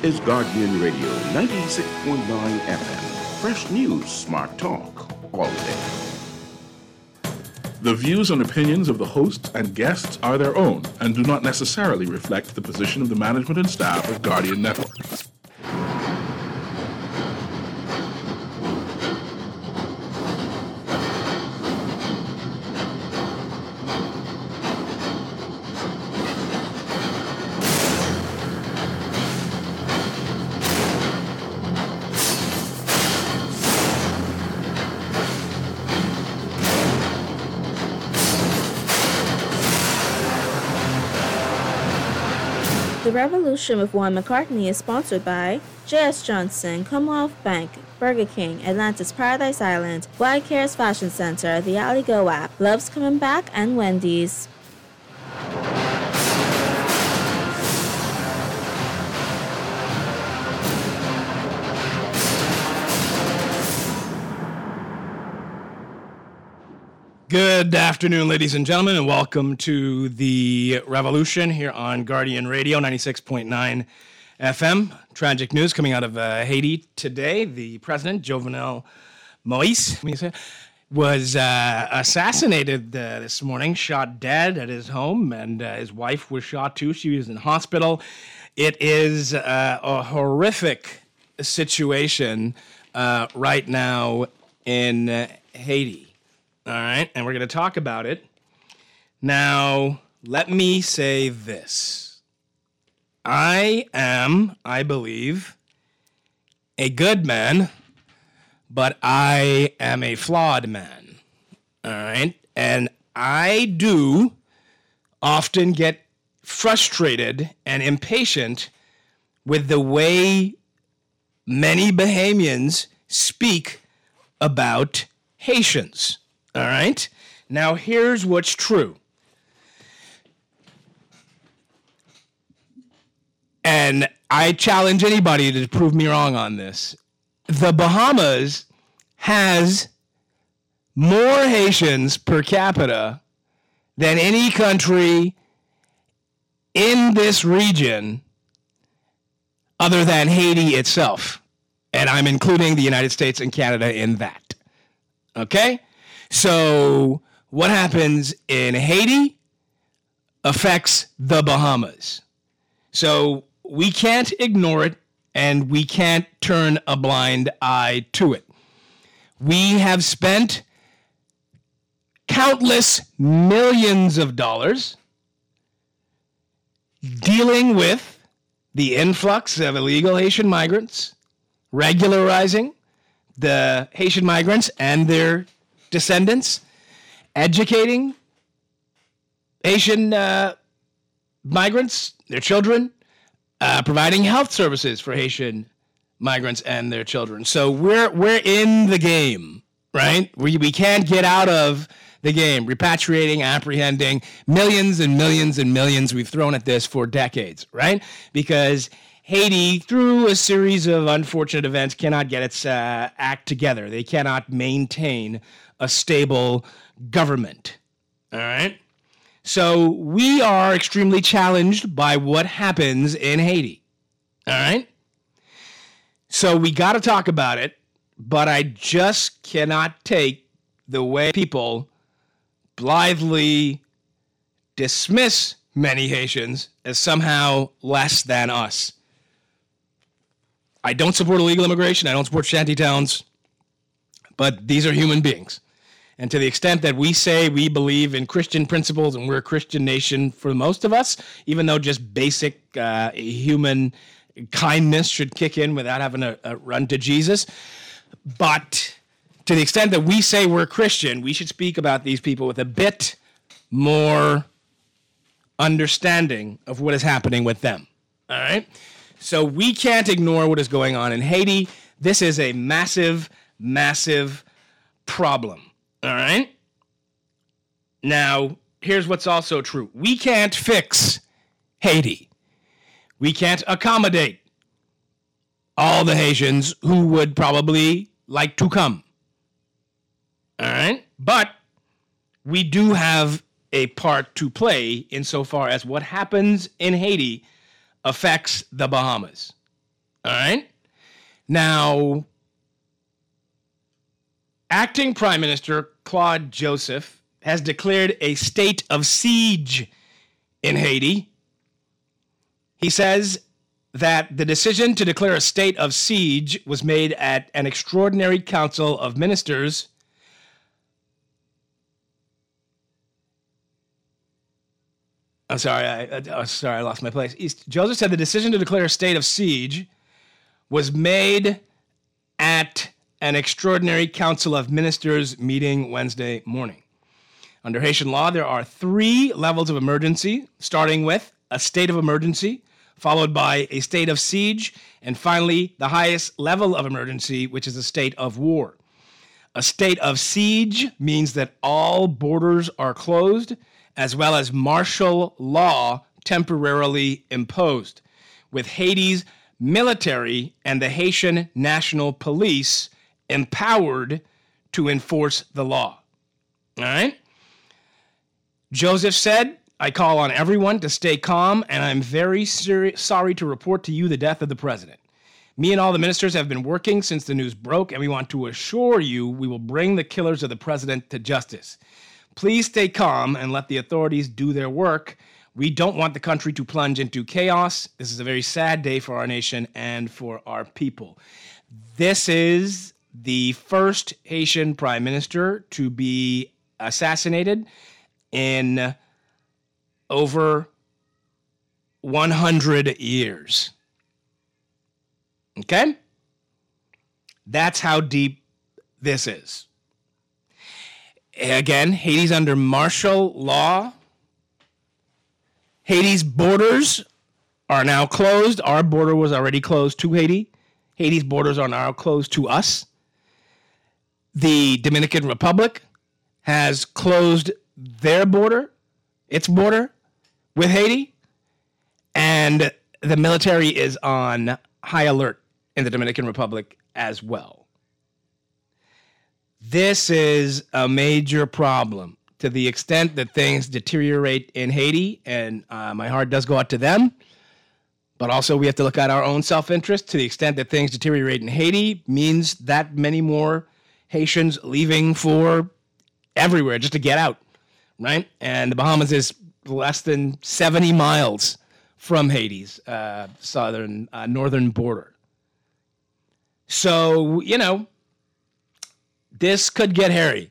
is Guardian Radio 96.9 FM. Fresh news, smart talk, all day. The views and opinions of the hosts and guests are their own and do not necessarily reflect the position of the management and staff of Guardian Network. The Revolution with Warren McCartney is sponsored by J.S. Johnson, Commonwealth Bank, Burger King, Atlantis Paradise Island, Wide Cares Fashion Center, the Alley Go app, Love's Coming Back, and Wendy's. Good afternoon, ladies and gentlemen, and welcome to the Revolution here on Guardian Radio 96.9 FM. Tragic news coming out of Haiti today. The president, Jovenel Moïse, was assassinated this morning, shot dead at his home, and his wife was shot too. She was in hospital. It is a horrific situation right now in Haiti. All right, and we're going to talk about it. Now, let me say this. I believe, a good man, but I am a flawed man. All right, and I do often get frustrated and impatient with the way many Bahamians speak about Haitians. All right? Now, here's what's true. And I challenge anybody to prove me wrong on this. The Bahamas has more Haitians per capita than any country in this region other than Haiti itself. And I'm including the United States and Canada in that. Okay? So what happens in Haiti affects the Bahamas. So we can't ignore it, and we can't turn a blind eye to it. We have spent countless millions of dollars dealing with the influx of illegal Haitian migrants, regularizing the Haitian migrants and their descendants, educating Haitian migrants, their children, providing health services for Haitian migrants and their children. So we're in the game, right? We can't get out of the game, repatriating, apprehending millions and millions and millions we've thrown at this for decades, right? Because Haiti, through a series of unfortunate events, cannot get its act together. They cannot maintain a stable government. All right? So we are extremely challenged by what happens in Haiti. All right? So we got to talk about it, but I just cannot take the way people blithely dismiss many Haitians as somehow less than us. I don't support illegal immigration. I don't support shanty towns. But these are human beings. And to the extent that we say we believe in Christian principles and we're a Christian nation for most of us, even though just basic human kindness should kick in without having a run to Jesus. But to the extent that we say we're Christian, we should speak about these people with a bit more understanding of what is happening with them. All right? So we can't ignore what is going on in Haiti. This is a massive, massive problem. All right? Now, here's what's also true. We can't fix Haiti. We can't accommodate all the Haitians who would probably like to come. All right? But we do have a part to play insofar as what happens in Haiti affects the Bahamas. All right? Now, acting Prime Minister Claude Joseph has declared a state of siege in Haiti. He says that the decision to declare a state of siege was made at an extraordinary council of ministers. I'm sorry, I lost my place. Joseph said the decision to declare a state of siege was made at an extraordinary council of ministers meeting Wednesday morning. Under Haitian law, there are 3 levels of emergency, starting with a state of emergency, followed by a state of siege, and finally, the highest level of emergency, which is a state of war. A state of siege means that all borders are closed, as well as martial law temporarily imposed, with Haiti's military and the Haitian National Police empowered to enforce the law. All right? Joseph said, I call on everyone to stay calm, and I'm very sorry to report to you the death of the president. Me and all the ministers have been working since the news broke, and we want to assure you we will bring the killers of the president to justice. Please stay calm and let the authorities do their work. We don't want the country to plunge into chaos. This is a very sad day for our nation and for our people. This is the first Haitian prime minister to be assassinated in over 100 years. Okay? That's how deep this is. Again, Haiti's under martial law. Haiti's borders are now closed. Our border was already closed to Haiti. Haiti's borders are now closed to us. The Dominican Republic has closed their border, its border, with Haiti. And the military is on high alert in the Dominican Republic as well. This is a major problem to the extent that things deteriorate in Haiti, and my heart does go out to them. But also we have to look at our own self-interest. To the extent that things deteriorate in Haiti means that many more Haitians leaving for everywhere just to get out, right? And the Bahamas is less than 70 miles from Haiti's northern border. So, this could get hairy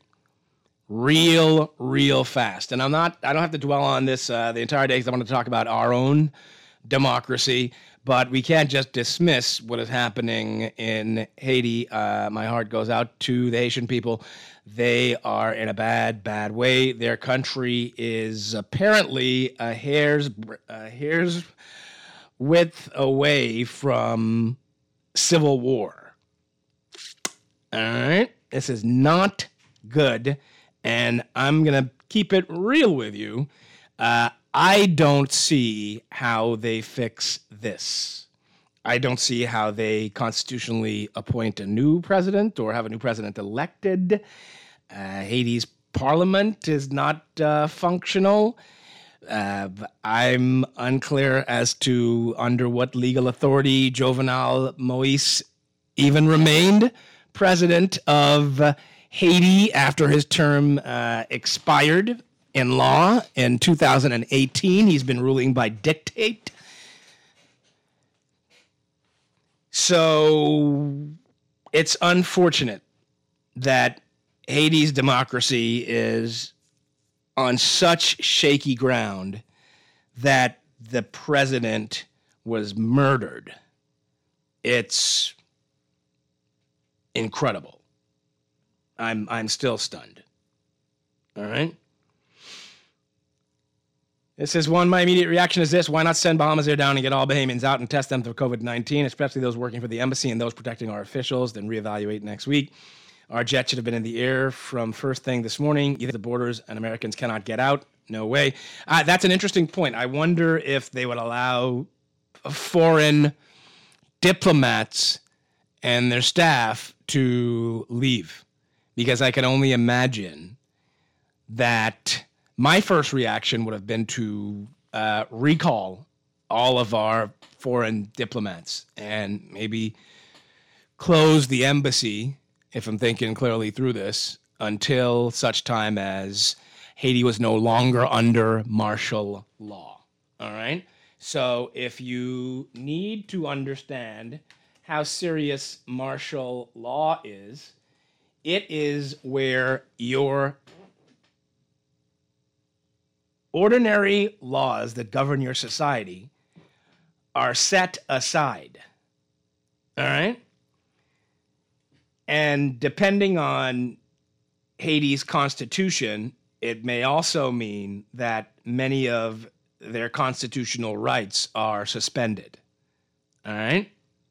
real fast. And I don't have to dwell on this the entire day because I want to talk about our own democracy, but we can't just dismiss what is happening in Haiti. My heart goes out to the Haitian people. They are in a bad way. Their country is apparently a hair's width away from civil war. All right? This is not good, and I'm going to keep it real with you. I don't see how they fix this. I don't see how they constitutionally appoint a new president or have a new president elected. Haiti's parliament is not functional. I'm unclear as to under what legal authority Jovenel Moïse even remained president of Haiti after his term expired in law in 2018. He's been ruling by dictate. So it's unfortunate that Haiti's democracy is on such shaky ground that the president was murdered. It's incredible. I'm still stunned. All right? It says, my immediate reaction is this: why not send Bahamas Air down and get all Bahamians out and test them for COVID-19, especially those working for the embassy and those protecting our officials, then reevaluate next week. Our jet should have been in the air from first thing this morning. Either the borders and Americans cannot get out. No way. That's an interesting point. I wonder if they would allow foreign diplomats and their staff to leave, because I can only imagine that my first reaction would have been to recall all of our foreign diplomats and maybe close the embassy, if I'm thinking clearly through this, until such time as Haiti was no longer under martial law. All right? So if you need to understand how serious martial law is, it is where your ordinary laws that govern your society are set aside. All right? And depending on Haiti's constitution, it may also mean that many of their constitutional rights are suspended. All right?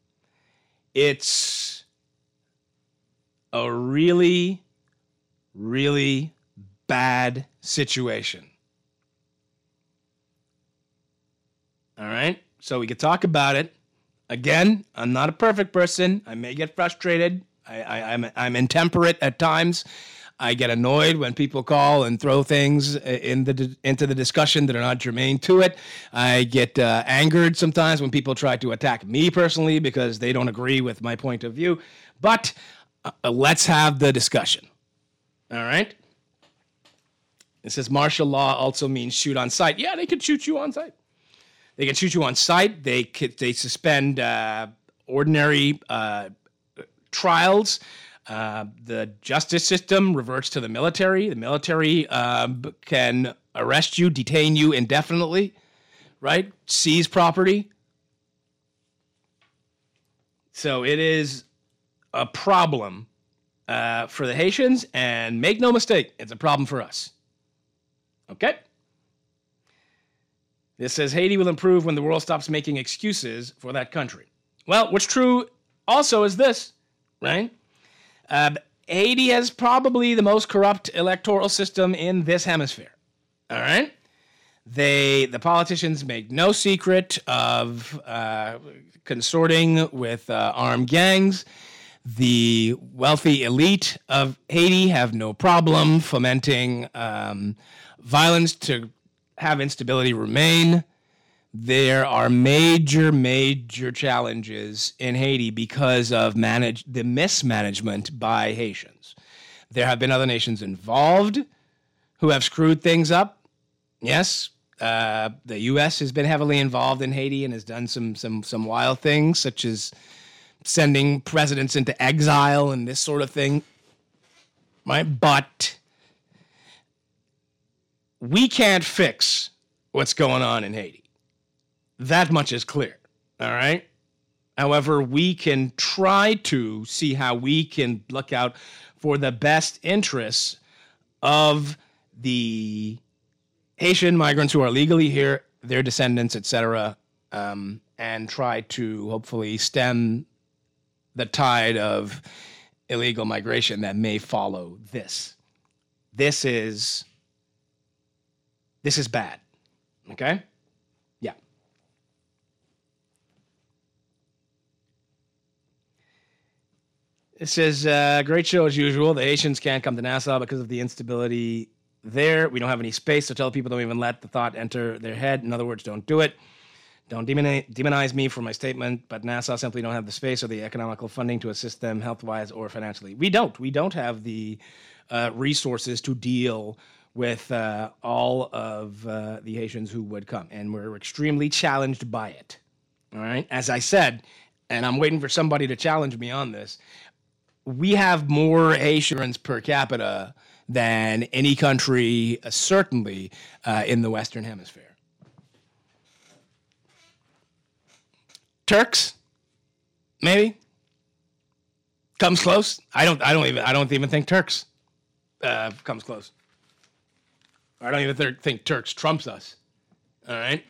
It's a really, really bad situation. All right? So we could talk about it. Again, I'm not a perfect person. I may get frustrated. I'm intemperate at times. I get annoyed when people call and throw things into the discussion that are not germane to it. I get angered sometimes when people try to attack me personally because they don't agree with my point of view. But let's have the discussion. All right? It says martial law also means shoot on sight. Yeah, they could shoot you on sight. They can shoot you on sight. They suspend ordinary trials. The justice system reverts to the military. The military can arrest you, detain you indefinitely, right? Seize property. So it is a problem for the Haitians, and make no mistake, it's a problem for us. Okay? This says Haiti will improve when the world stops making excuses for that country. Well, what's true also is this, right? Haiti has probably the most corrupt electoral system in this hemisphere. All right? The politicians make no secret of consorting with armed gangs. The wealthy elite of Haiti have no problem fomenting violence to have instability remain. There are major, major challenges in Haiti because of the mismanagement by Haitians. There have been other nations involved who have screwed things up. Yes, the U.S. has been heavily involved in Haiti and has done some wild things, such as sending presidents into exile and this sort of thing. Right? But we can't fix what's going on in Haiti. That much is clear, all right? However, we can try to see how we can look out for the best interests of the Haitian migrants who are legally here, their descendants, etc., and try to hopefully stem the tide of illegal migration that may follow this. This is bad, okay? Yeah. It says, great show as usual. The Haitians can't come to Nassau because of the instability there. We don't have any space, so tell people don't even let the thought enter their head. In other words, don't do it. Don't demonize me for my statement, but Nassau simply don't have the space or the economical funding to assist them health-wise or financially. We don't have the resources to deal with all of the Haitians who would come, and we're extremely challenged by it. All right? As I said, and I'm waiting for somebody to challenge me on this, we have more Haitians per capita than any country, certainly in the Western Hemisphere. Turks, maybe comes close. I don't even think Turks comes close. I don't even think Turks trumps us. All right.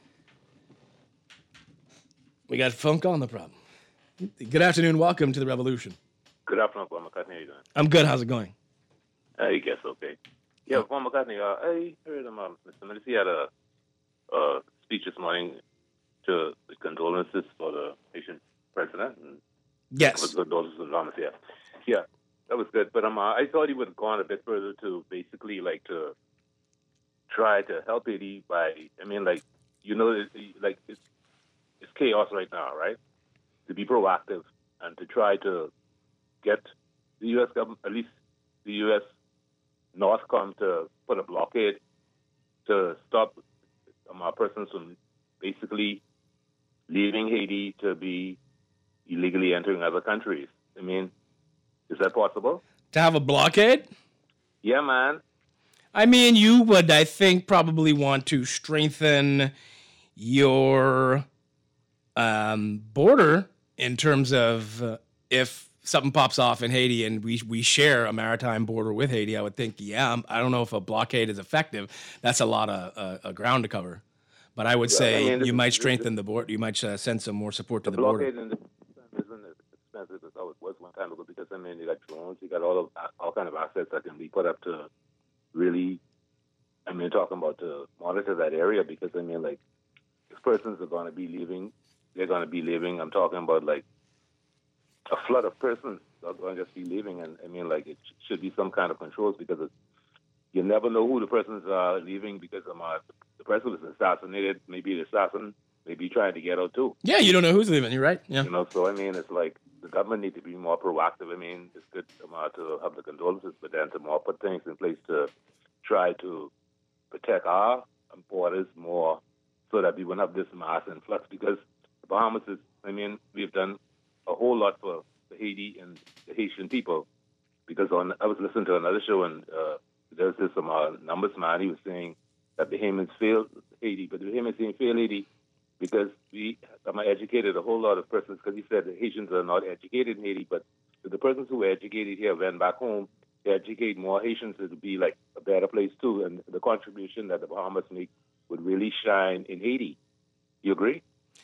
We got a phone call on the problem. Good afternoon. Welcome to the Revolution. Good afternoon, Paul McCartney. How you doing? I'm good. How's it going? I guess okay. Yeah, Paul McCartney. I heard Mr. Medici had a speech this morning to the condolences for the Haitian president. And yes. With condolences and honest, yeah. Yeah, that was good. But I thought he would have gone a bit further to basically to try to help Haiti by, you know, it's chaos right now, right? To be proactive and to try to get the U.S. government, at least the U.S. Northcom, to put a blockade to stop persons from basically leaving Haiti to be illegally entering other countries. I mean, is that possible? To have a blockade? Yeah, man. I mean, you would, I think, probably want to strengthen your border in terms of if something pops off in Haiti and we share a maritime border with Haiti, I would think, I don't know if a blockade is effective. That's a lot of ground to cover. But I would say you might strengthen the border. You might send some more support to the border. The blockade isn't as expensive as it was one time ago because, I mean, you got drones, you got all kind of assets that can be put up to really, I mean, talking about to monitor that area because, I mean, like, if persons are going to be leaving, they're going to be leaving. I'm talking about, like, a flood of persons are going to just be leaving. And, I mean, like, it should be some kind of controls because you never know who the persons are leaving because the person was assassinated. Maybe the assassin may be trying to get out, too. Yeah, you don't know who's leaving. You're right. Yeah. You know, so, I mean, it's like the government need to be more proactive. I mean, it's good to have the condolences, but then to more put things in place to try to protect our borders more so that we won't have this mass influx because the Bahamas is, I mean, we've done a whole lot for the Haiti and the Haitian people because I was listening to another show and there's this numbers man, he was saying that the Bahamians failed Haiti, but the Bahamians didn't fail Haiti because we educated a whole lot of persons because he said the Haitians are not educated in Haiti, but the persons who were educated here went back home to educate more Haitians to be like a better place too, and the contribution that the Bahamas make would really shine in Haiti. You agree?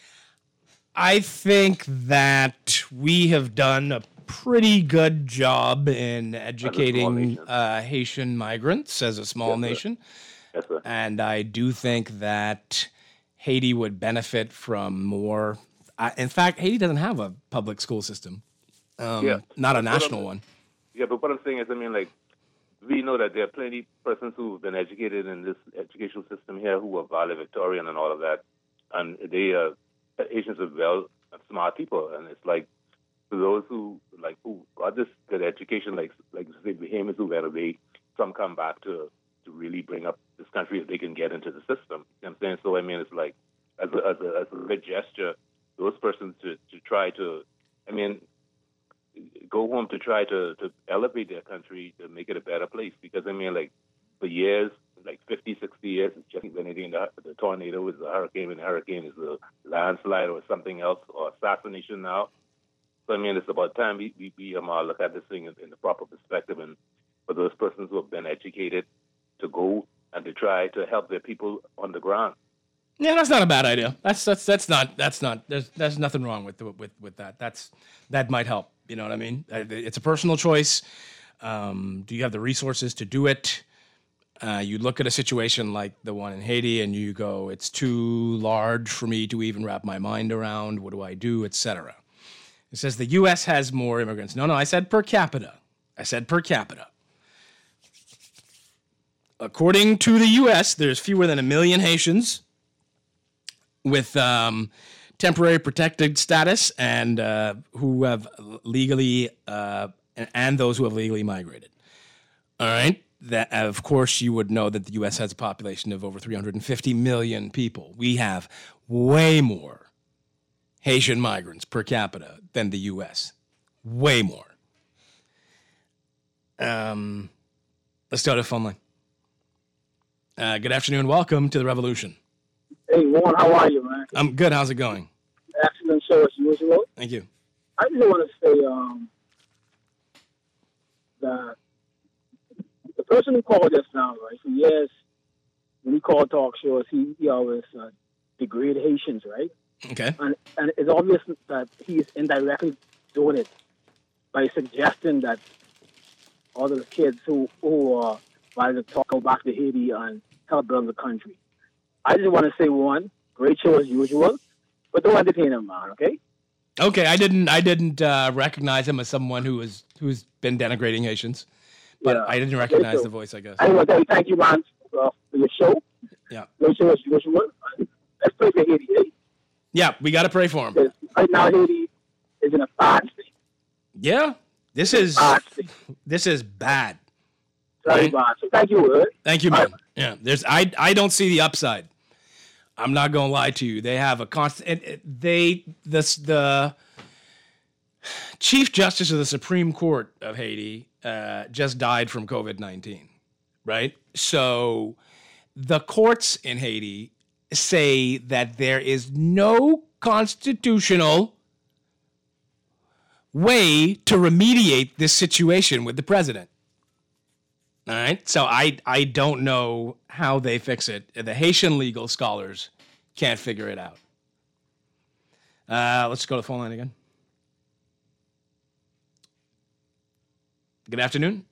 I think that we have done a pretty good job in educating Haitian migrants as a small nation. Yes, sir. And I do think that Haiti would benefit from more. In fact, Haiti doesn't have a public school system, not a national one. Yeah, but what I'm saying is, I mean, like, we know that there are plenty of persons who have been educated in this educational system here who are valedictorian and all of that. And they Asians are well smart people. And it's like, for those who got this good education, like say Bahamians who went away, some come back to really bring up this country if they can get into the system. You know what I'm saying? So, I mean, it's like, as a good gesture, those persons to try to, I mean, go home to try to elevate their country to make it a better place. Because, I mean, like, for years, like 50, 60 years, it's just anything. The tornado is a hurricane, and the hurricane is a landslide or something else, or assassination now. So, I mean, it's about time we look at this thing in the proper perspective, and for those persons who have been educated to go and to try to help their people on the ground. Yeah, that's not a bad idea. That's not. There's nothing wrong with that. That might help. You know what I mean? It's a personal choice. Do you have the resources to do it? You look at a situation like the one in Haiti and you go, it's too large for me to even wrap my mind around. What do I do, etc. It says the U.S. has more immigrants. No, I said per capita. According to the U.S., there's fewer than 1 million Haitians with temporary protected status and who have legally and those who have legally migrated. All right. That, of course, you would know that the U.S. has a population of over 350 million people. We have way more Haitian migrants per capita than the U.S. Way more. Let's go to the phone line. Good afternoon. Welcome to the Revolution. Hey, Warren, how are you, man? I'm good. How's it going? Excellent show as usual. Thank you. I just want to say that the person who called just now, right? So yes, when he called talk shows, he always degrade Haitians, right? Okay. And it's obvious that he is indirectly doing it by suggesting that all the kids who are wanting to go back to Haiti and help build the country. I just want to say, one, great show as usual, but don't entertain him, man. Okay. Okay. I didn't recognize him as someone who's been denigrating Haitians, but I didn't recognize the voice, I guess. I want to thank you, man, for your show. Yeah. Great show as usual. let's pray for Haiti. Eh? Yeah, we got to pray for him. Because right now, Haiti is in a bad state. Yeah, this is Bad state. bad. Very Right. bad. So thank you, Will. Thank you, man. Yeah, I don't see the upside. I'm not gonna lie to you. They have a constant. The Chief Justice of the Supreme Court of Haiti just died from COVID-19, right? So the courts in Haiti say that there is no constitutional way to remediate this situation with the president. All right. So I don't know how they fix it. The Haitian legal scholars can't figure it out. Let's go to the phone line again. Good afternoon.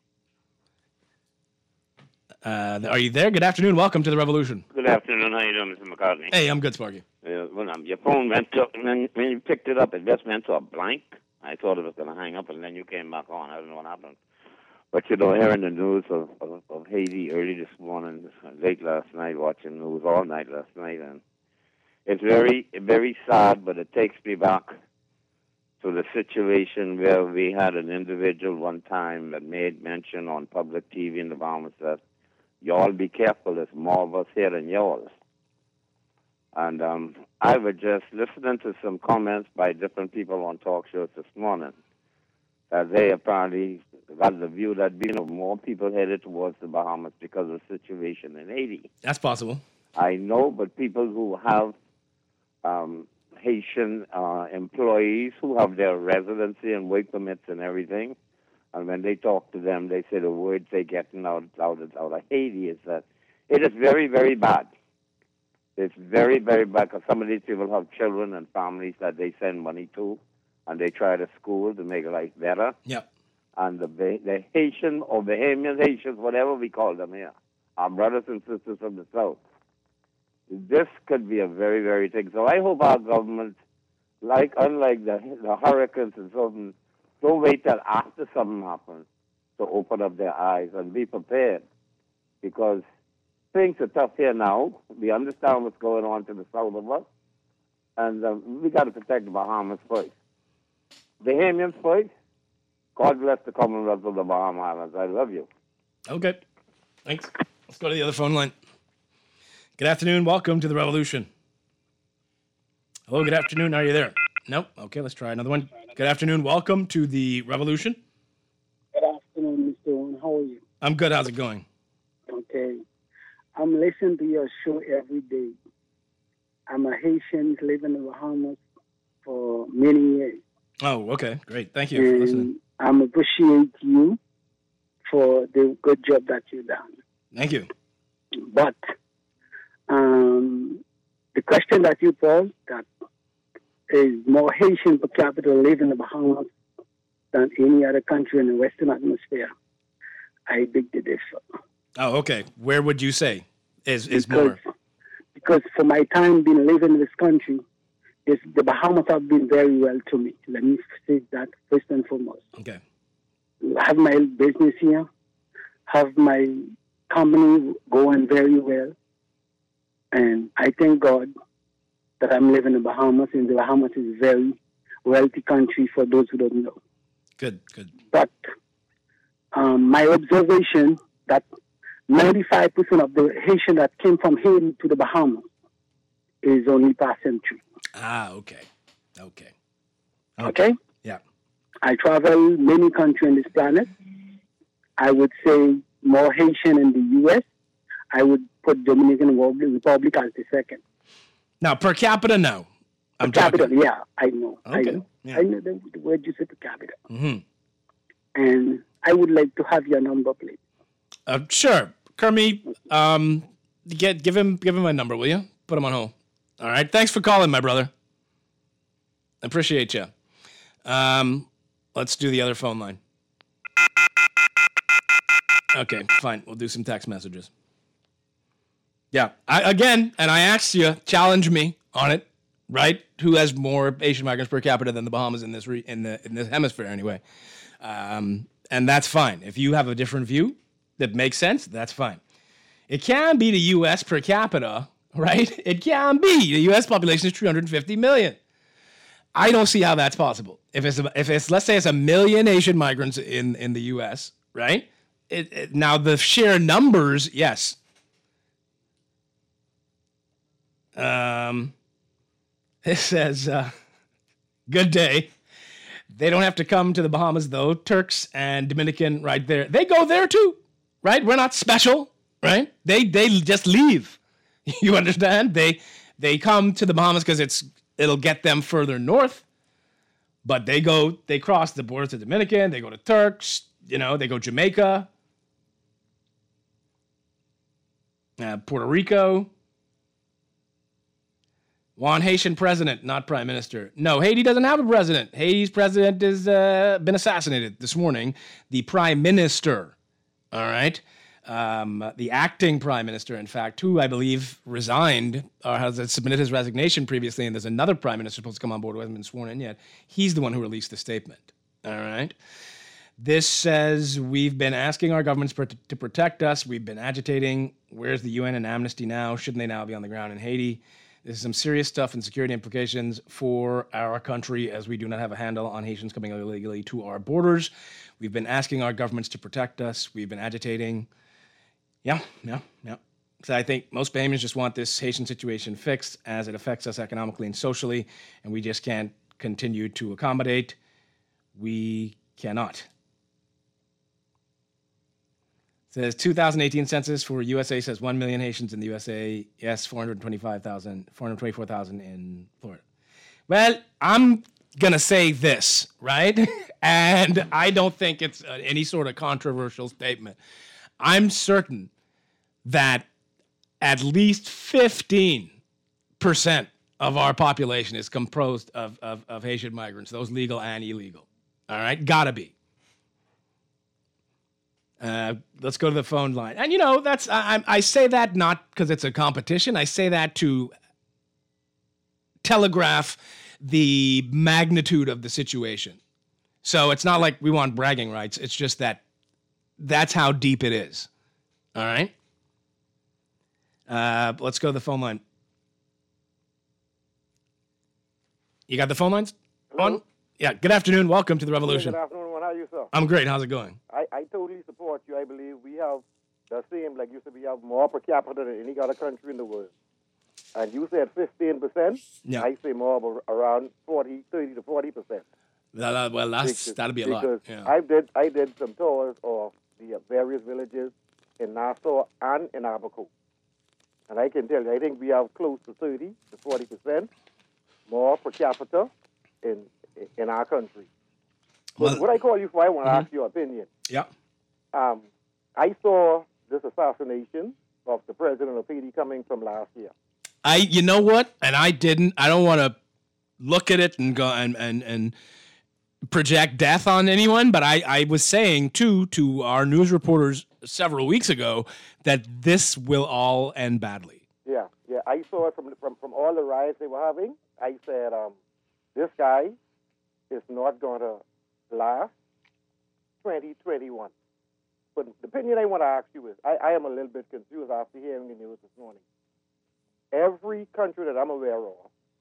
Are you there? Good afternoon. Welcome to the Revolution. Good afternoon. How you doing, Mr. McCartney? Hey, I'm good, Sparky. Your phone went to, and when you picked it up, it just went to a blank. I thought it was going to hang up, and then you came back on. I don't know what happened. But, hearing the news of Haiti early this morning, late last night, watching news all night last night, and it's very, very sad, but it takes me back to the situation where we had an individual one time that made mention on public TV in the Bahamas that y'all be careful, there's more of us here than y'all. And I was just listening to some comments by different people on talk shows this morning that they apparently got the view that more people headed towards the Bahamas because of the situation in Haiti. That's possible. I know, but people who have Haitian employees who have their residency and work permits and everything, and when they talk to them, they say the words they getting out of Haiti is that it is very, very bad. It's very, very bad because some of these people have children and families that they send money to, and they try to school to make life better. Yep. And the Haitian or Bahamian Haitians, whatever we call them here, our brothers and sisters from the South, this could be a very, very thing. So I hope our government, unlike the hurricanes and so on, don't wait till after something happens to open up their eyes and be prepared, because things are tough here now. We understand what's going on to the south of us, and we got to protect the Bahamas first. Bahamians first. God bless the Commonwealth of the Bahama Islands. I love you. Okay. Thanks. Let's go to the other phone line. Good afternoon. Welcome to the Revolution. Hello. Good afternoon. Are you there? Nope. Okay. Let's try another one. Good afternoon. Welcome to the Revolution. Good afternoon, Mr. Owen. How are you? I'm good. How's it going? Okay. I'm listening to your show every day. I'm a Haitian living in the Bahamas for many years. Oh, okay. Great. Thank you for listening. I appreciate you for the good job that you've done. Thank you. But the question that you posed, that is more Haitian per capita live in the Bahamas than any other country in the Western Hemisphere, I beg to differ. Oh, okay. Where would you say is more? Because for my time being living in this country, the Bahamas have been very well to me. Let me say that first and foremost. Okay. I have my business here, have my company going very well, and I thank God that I'm living in the Bahamas, and the Bahamas is a very wealthy country for those who don't know. Good, good. But my observation that 95% of the Haitian that came from Haiti to the Bahamas is only passing through. Ah, okay. Okay. Okay? Yeah. I travel many countries on this planet. I would say more Haitian in the U.S. I would put Dominican Republic as the second. Now, per capita, no. Per capita, yeah, I know. Okay. I know. Yeah. I know the word you said per capita. Mm-hmm. And I would like to have your number, please. Sure. Kermie, give him my number, will you? Put him on hold. All right. Thanks for calling, my brother. Appreciate you. Let's do the other phone line. Okay, fine. We'll do some text messages. Yeah. I asked you, challenge me on it, right? Who has more Asian migrants per capita than the Bahamas in this in this hemisphere, anyway? And that's fine. If you have a different view that makes sense, that's fine. It can be the U.S. per capita, right? It can be. The U.S. population is 350 million. I don't see how that's possible. If it's let's say it's 1 million Haitian migrants in the U.S., right? Now the sheer numbers, yes. It says, good day. They don't have to come to the Bahamas, though. Turks and Dominican right there. They go there, too, right? We're not special, right? They just leave. You understand? They come to the Bahamas because it'll get them further north. But they cross the border to Dominican. They go to Turks. They go Jamaica. Puerto Rico. Want Haitian president, not prime minister. No, Haiti doesn't have a president. Haiti's president has been assassinated this morning. The prime minister, all right? The acting prime minister, in fact, who I believe resigned or has submitted his resignation previously, and there's another prime minister supposed to come on board who hasn't been sworn in yet. He's the one who released the statement, all right? This says, we've been asking our governments to protect us. We've been agitating. Where's the UN and Amnesty now? Shouldn't they now be on the ground in Haiti? This is some serious stuff and security implications for our country, as we do not have a handle on Haitians coming illegally to our borders. We've been asking our governments to protect us. We've been agitating. Yeah. So I think most Bahamians just want this Haitian situation fixed, as it affects us economically and socially, and we just can't continue to accommodate. We cannot. Says 2018 census for USA says 1 million Haitians in the USA. Yes, 424,000 in Florida. Well, I'm going to say this, right? And I don't think it's any sort of controversial statement. I'm certain that at least 15% of our population is composed of Haitian migrants, those legal and illegal. All right? Gotta be. Let's go to the phone line. And, I say that not because it's a competition. I say that to telegraph the magnitude of the situation. So it's not like we want bragging rights. It's just that that's how deep it is. All right? Let's go to the phone line. You got the phone lines on? Yeah, good afternoon. Welcome to the Revolution. Good afternoon. How are you, sir? I'm great. How's it going? I totally support you. I believe we have the same, like you said, we have more per capita than any other country in the world. And you said 15%. Yeah. I say more, but around 30 to 40%. Well, that'll be a lot. Because Yeah. I did some tours of the various villages in Nassau and in Abaco. And I can tell you, I think we have close to 30 to 40% more per capita in our country. But what I call you for, I want to ask your opinion. Yeah. I saw this assassination of the president of Haiti coming from last year. You know what? And I don't want to look at it and go and project death on anyone, but I was saying to our news reporters several weeks ago that this will all end badly. Yeah. I saw it from all the riots they were having. I said, this guy is not going to last 2021. But the opinion I want to ask you is, I am a little bit confused after hearing the news this morning. Every country that I'm aware of,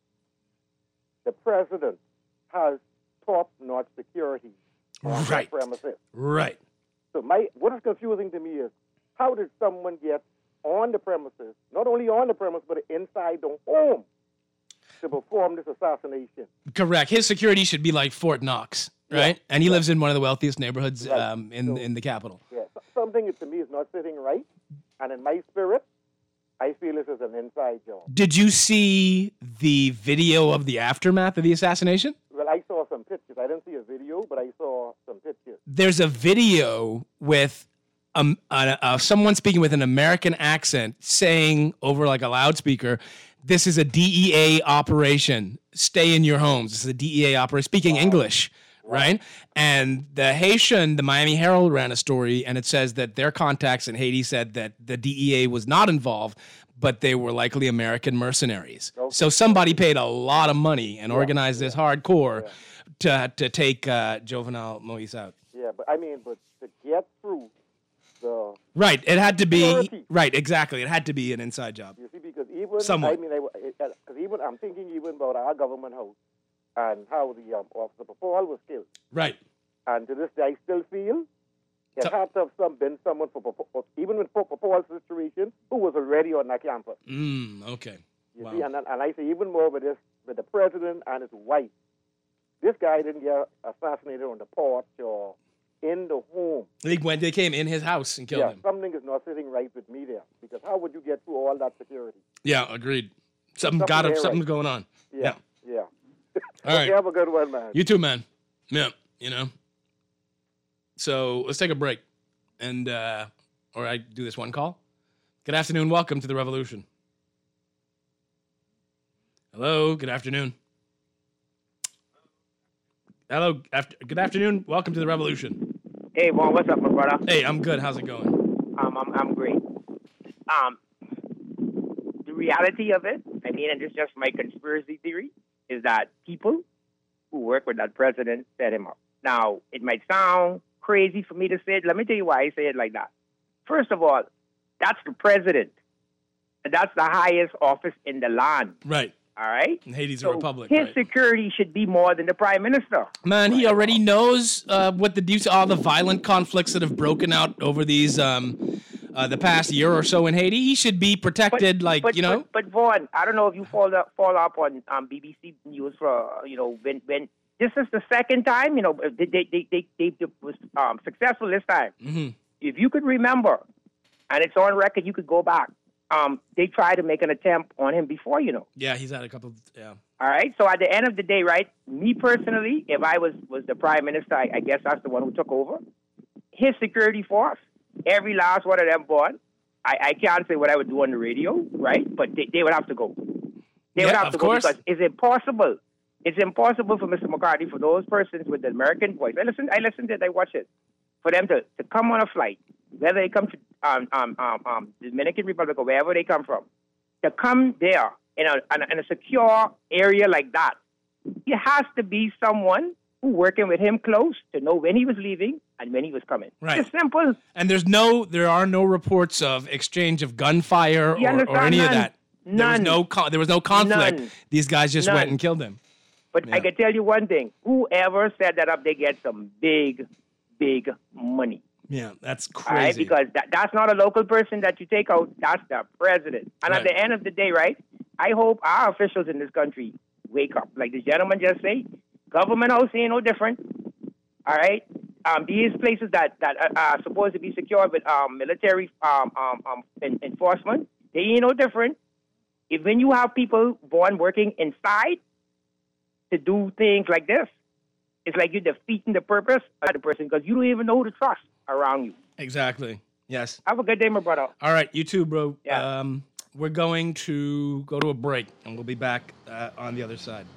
the president has top-notch security on their premises. Right. So what is confusing to me is, how did someone get on the premises, not only on the premise, but inside the home, to perform this assassination? Correct. His security should be like Fort Knox, right? Yeah. And he lives in one of the wealthiest neighborhoods in the capital. Yeah, something to me is not sitting right. And in my spirit, I feel this is an inside job. Did you see the video of the aftermath of the assassination? Well, I saw some pictures. I didn't see a video, but I saw some pictures. There's a video with someone speaking with an American accent saying over like a loudspeaker, "This is a DEA operation. Stay in your homes. This is a DEA operation," speaking English, right? And the Miami Herald ran a story, and it says that their contacts in Haiti said that the DEA was not involved, but they were likely American mercenaries. Okay. So somebody paid a lot of money and organized this hardcore to take Jovenel Moïse out. Yeah, but to get through the it had to be security. Right, exactly. It had to be an inside job. You see, because even even somewhat. I mean, because even I'm thinking even about our government house and how the Officer Paul was killed. Right. And to this day, I still feel it had to have been someone even with Paul's situation who was already on that campus. Okay. You see, and I say even more with the president and his wife. This guy didn't get assassinated on the porch or in the home. They came in his house and killed him. Something is not sitting right with me there, because how would you get through all that security? Yeah, agreed. Something's going on. Yeah. All right. Have a good one, man. You too, man. Yeah, So let's take a break, and or I do this one call. Good afternoon. Welcome to the Revolution. Hello. Good afternoon. Hello. Good afternoon. Welcome to the Revolution. Hey, Vaughn, what's up, my brother? Hey, I'm good. How's it going? I'm great. The reality of it, I mean, and this is just my conspiracy theory, is that people who work with that president set him up. Now, it might sound crazy for me to say it. Let me tell you why I say it like that. First of all, that's the president. And that's the highest office in the land. Right. All right? And Haiti's a republic. His security should be more than the prime minister. Man, he already knows what all the violent conflicts that have broken out over these the past year or so in Haiti. He should be protected, But Vaughn, I don't know if you fall up on BBC News for when this is the second time. They was successful this time. Mm-hmm. If you could remember, and it's on record, you could go back. They tried to make an attempt on him before, Yeah, he's had a couple. Yeah. All right. So at the end of the day, right? Me personally, if I was the prime minister, I guess that's the one who took over. His security force, every last one of them born. I can't say what I would do on the radio, right? But they would have to go. They would have to go because it's impossible. It's impossible for Mr. McCarthy, for those persons with the American voice. I listened to it. I watched it. For them to come on a flight, whether they come to the Dominican Republic or wherever they come from, to come there in a secure area like that, it has to be someone who working with him close to know when he was leaving and when he was coming. Right. It's simple. And there are no reports of exchange of gunfire or any of that. None. There was no conflict. None. These guys just went and killed him. But I can tell you one thing: whoever set that up, they get some big money. Yeah, that's crazy. All right, because that's not a local person that you take out. That's the president. And at the end of the day, right, I hope our officials in this country wake up. Like the gentleman just said, government house ain't no different. All right? These places that are supposed to be secure with military enforcement, they ain't no different. If when you have people born working inside to do things like this, it's like you're defeating the purpose of the person because you don't even know who to trust around you. Exactly. Yes. Have a good day, my brother. All right. You too, bro. Yeah. We're going to go to a break, and we'll be back on the other side.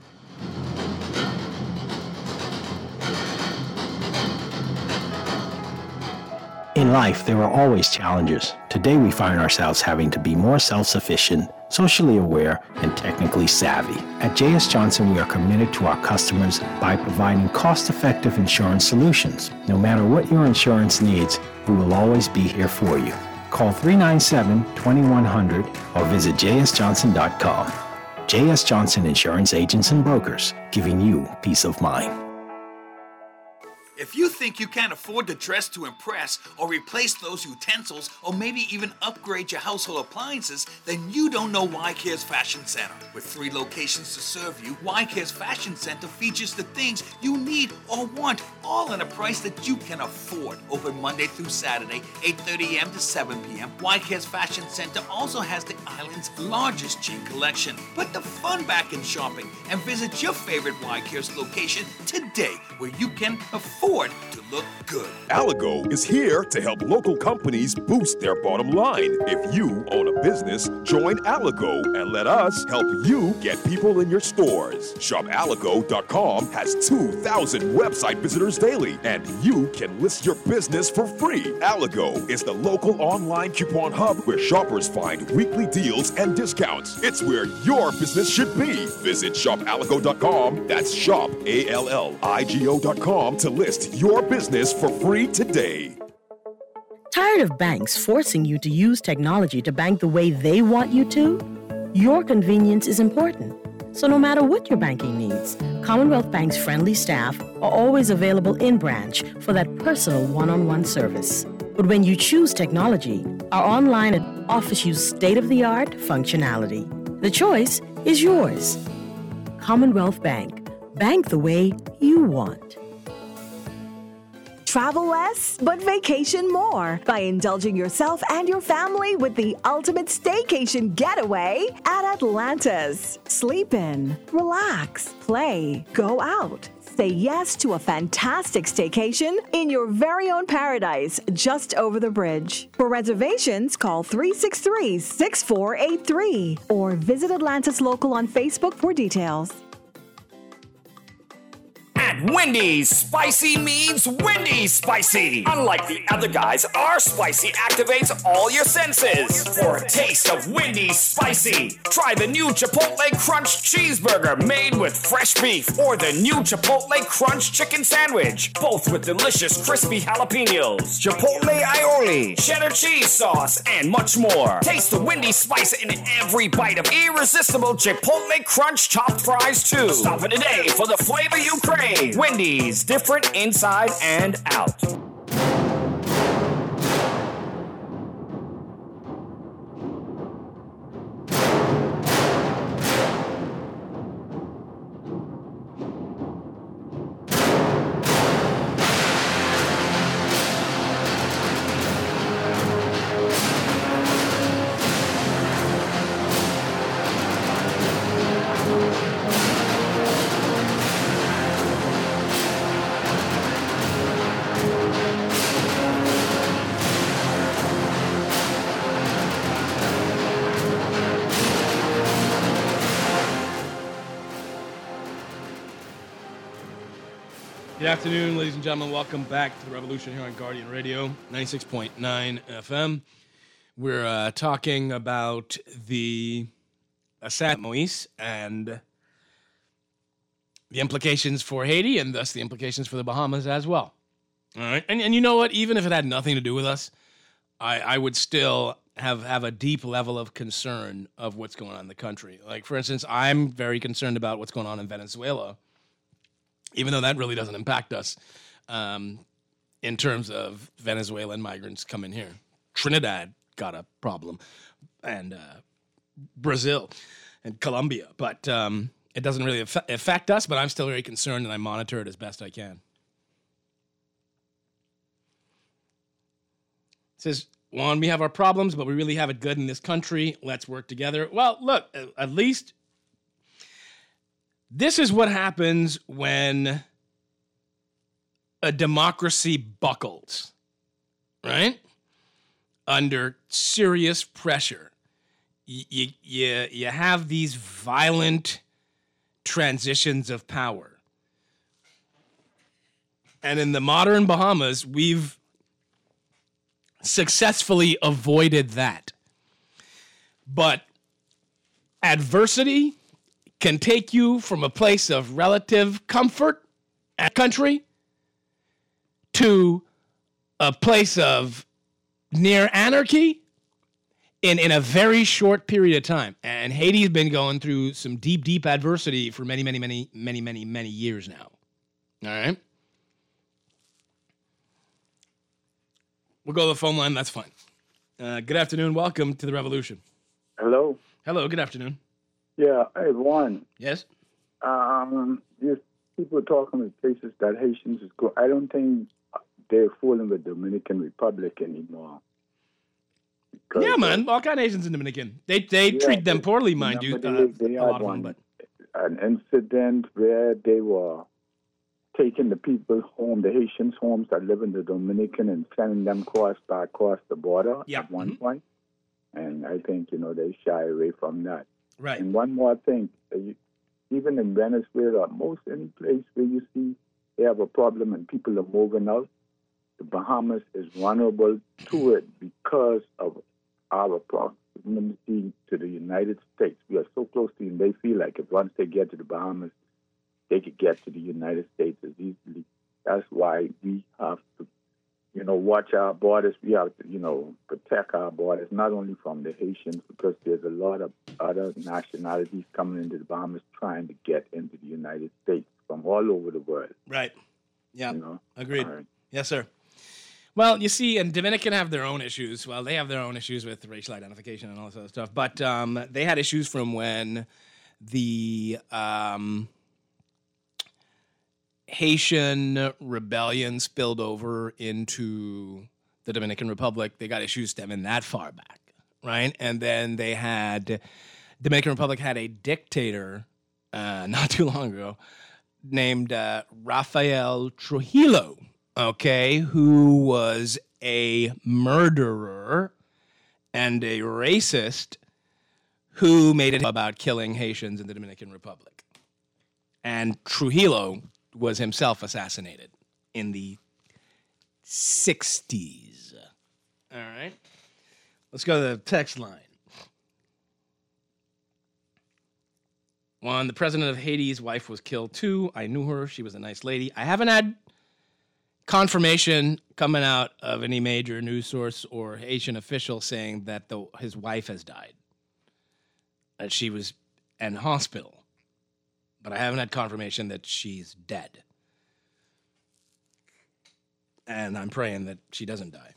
In life, there are always challenges. Today, we find ourselves having to be more self-sufficient, socially aware, and technically savvy. At J.S. Johnson, we are committed to our customers by providing cost-effective insurance solutions. No matter what your insurance needs, we will always be here for you. Call 397-2100 or visit jsjohnson.com. J.S. Johnson Insurance Agents and Brokers, giving you peace of mind. If you think you can't afford to dress to impress or replace those utensils or maybe even upgrade your household appliances, then you don't know Y-Care's Fashion Center. With 3 locations to serve you, Y-Care's Fashion Center features the things you need or want, all at a price that you can afford. Open Monday through Saturday, 8:30 a.m. to 7 p.m. Y-Care's Fashion Center also has the island's largest jean collection. Put the fun back in shopping and visit your favorite Y-Care's location today, where you can afford to look good. Aligo is here to help local companies boost their bottom line. If you own a business, join Aligo and let us help you get people in your stores. ShopAligo.com has 2,000 website visitors daily, and you can list your business for free. Aligo is the local online coupon hub where shoppers find weekly deals and discounts. It's where your business should be. Visit ShopAligo.com. That's ShopAligo.com to list your business for free today. Tired of banks forcing you to use technology to bank the way they want you to? Your convenience is important. So no matter what your banking needs, Commonwealth Bank's friendly staff are always available in branch for that personal one-on-one service. But when you choose technology, our online offers you state-of-the-art functionality. The choice is yours. Commonwealth Bank. Bank the way you want. Travel less, but vacation more by indulging yourself and your family with the ultimate staycation getaway at Atlantis. Sleep in, relax, play, go out. Say yes to a fantastic staycation in your very own paradise just over the bridge. For reservations, call 363-6483 or visit Atlantis Local on Facebook for details. At Wendy's, spicy means Wendy's spicy. Unlike the other guys, our spicy activates all your senses. For a taste of Wendy's spicy, try the new Chipotle Crunch Cheeseburger made with fresh beef, or the new Chipotle Crunch Chicken Sandwich, both with delicious crispy jalapenos, Chipotle aioli, cheddar cheese sauce, and much more. Taste the Wendy's spice in every bite of irresistible Chipotle Crunch chopped fries too. Stop in today for the flavor you crave. Wendy's, different inside and out. Good afternoon, ladies and gentlemen. Welcome back to the Revolution here on Guardian Radio, 96.9 FM. We're talking about the assassination of Moise and the implications for Haiti and thus the implications for the Bahamas as well. All right. And you know what? Even if it had nothing to do with us, I would still have a deep level of concern of what's going on in the country. Like, for instance, I'm very concerned about what's going on in Venezuela, even though that really doesn't impact us in terms of Venezuelan migrants coming here. Trinidad got a problem, and Brazil and Colombia. But it doesn't really affect us, but I'm still very concerned, and I monitor it as best I can. It says, Juan, we have our problems, but we really have it good in this country. Let's work together. Well, look, at least this is what happens when a democracy buckles, right? Under serious pressure. You have these violent transitions of power. And in the modern Bahamas, we've successfully avoided that. But adversity can take you from a place of relative comfort and country to a place of near anarchy in a very short period of time. And Haiti's been going through some deep, deep adversity for many, many, many, many, many, many years now. All right? We'll go to the phone line. That's fine. Good afternoon. Welcome to the Revolution. Hello. Hello. Good afternoon. Yeah, hey, Juan. Yes? There's people talking with places that Haitians is go. I don't think they're fooling with Dominican Republic anymore. Because, yeah, man. All kind of Haitians in Dominican. They treat them poorly, mind you. They a lot had of them, but an incident where they were taking the people home, the Haitians' homes that live in the Dominican, and sending them across the border at one point. And I think, they shy away from that. Right. And one more thing, even in Venezuela, most any place where you see they have a problem and people are moving out, the Bahamas is vulnerable to it because of our proximity to the United States. We are so close to them, they feel like if once they get to the Bahamas, they could get to the United States as easily. That's why we have to, watch our borders. We have to, protect protect our borders, not only from the Haitians, because there's a lot of other nationalities coming into the Bahamas trying to get into the United States from all over the world. Right. Yeah. You know? Agreed. All right. Yes, sir. Well, you see, and Dominican have their own issues. Well, they have their own issues with racial identification and all this other stuff. But they had issues from when the Haitian rebellion spilled over into the Dominican Republic. They got issues stemming that far back, right? And then they had, Dominican Republic had a dictator not too long ago named Rafael Trujillo, okay, who was a murderer and a racist who made it about killing Haitians in the Dominican Republic. And Trujillo was himself assassinated in the 60s. All right. Let's go to the text line. One, the president of Haiti's wife was killed too. I knew her. She was a nice lady. I haven't had confirmation coming out of any major news source or Haitian official saying that his wife has died. That she was in hospital. But I haven't had confirmation that she's dead. And I'm praying that she doesn't die.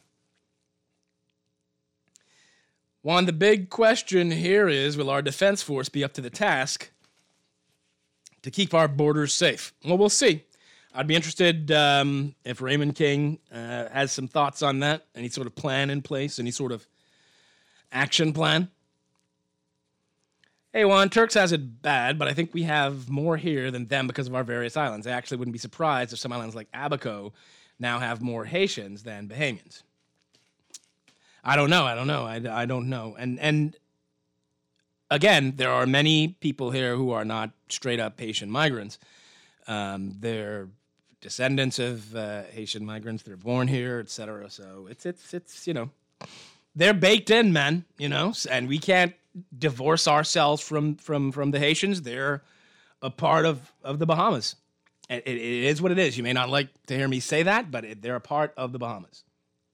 Juan, the big question here is, will our defense force be up to the task to keep our borders safe? Well, we'll see. I'd be interested if Raymond King has some thoughts on that, any sort of plan in place, any sort of action plan. Hey, Juan, Turks has it bad, but I think we have more here than them because of our various islands. I actually wouldn't be surprised if some islands like Abaco now have more Haitians than Bahamians. I don't know. I don't know. And again, there are many people here who are not straight up Haitian migrants. They're descendants of Haitian migrants. They're born here, et cetera. So it's you know, they're baked in, man, you know, and we can't divorce ourselves from the Haitians. They're a part of the Bahamas. It is what it is. You may not like to hear me say that, but they're a part of the Bahamas.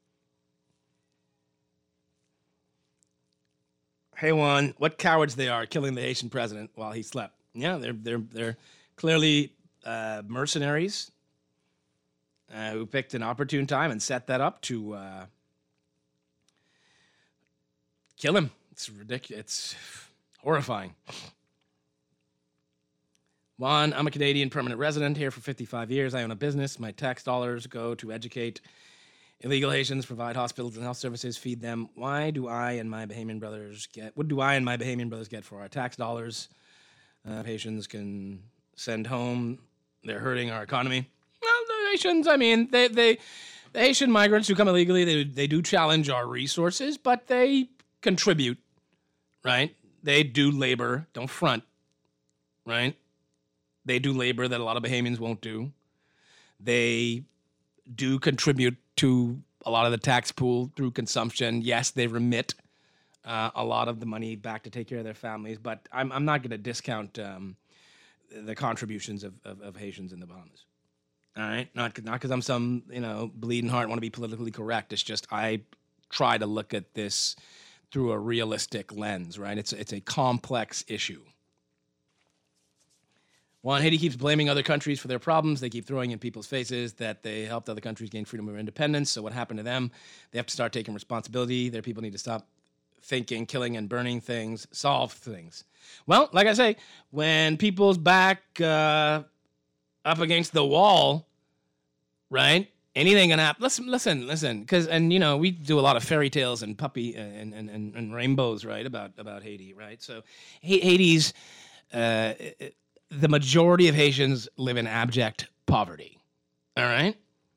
Hey, Juan, what cowards they are killing the Haitian president while he slept. Yeah, they're clearly mercenaries who picked an opportune time and set that up to kill him. It's ridiculous. It's horrifying. Juan, I'm a Canadian permanent resident here for 55 years. I own a business. My tax dollars go to educate illegal Haitians, provide hospitals and health services, feed them. What do I and my Bahamian brothers get for our tax dollars? Haitians can send home. They're hurting our economy. Well, the Haitians, I mean, the Haitian migrants who come illegally, they do challenge our resources, but they contribute, right? They do labor. Don't front, right? They do labor that a lot of Bahamians won't do. They do contribute to a lot of the tax pool through consumption. Yes, they remit a lot of the money back to take care of their families, but I'm not going to discount the contributions of Haitians in the Bahamas. All right? Not because I'm some, bleeding heart, want to be politically correct. It's just I try to look at this through a realistic lens, right? It's a complex issue. One, Haiti keeps blaming other countries for their problems. They keep throwing in people's faces that they helped other countries gain freedom or independence. So what happened to them? They have to start taking responsibility. Their people need to stop thinking, killing, and burning things, solve things. Well, like I say, when people's back up against the wall, right? Anything can happen. Listen, because we do a lot of fairy tales and puppy and rainbows, right? About Haiti, right? So Haiti's. The majority of Haitians live in abject poverty, all right?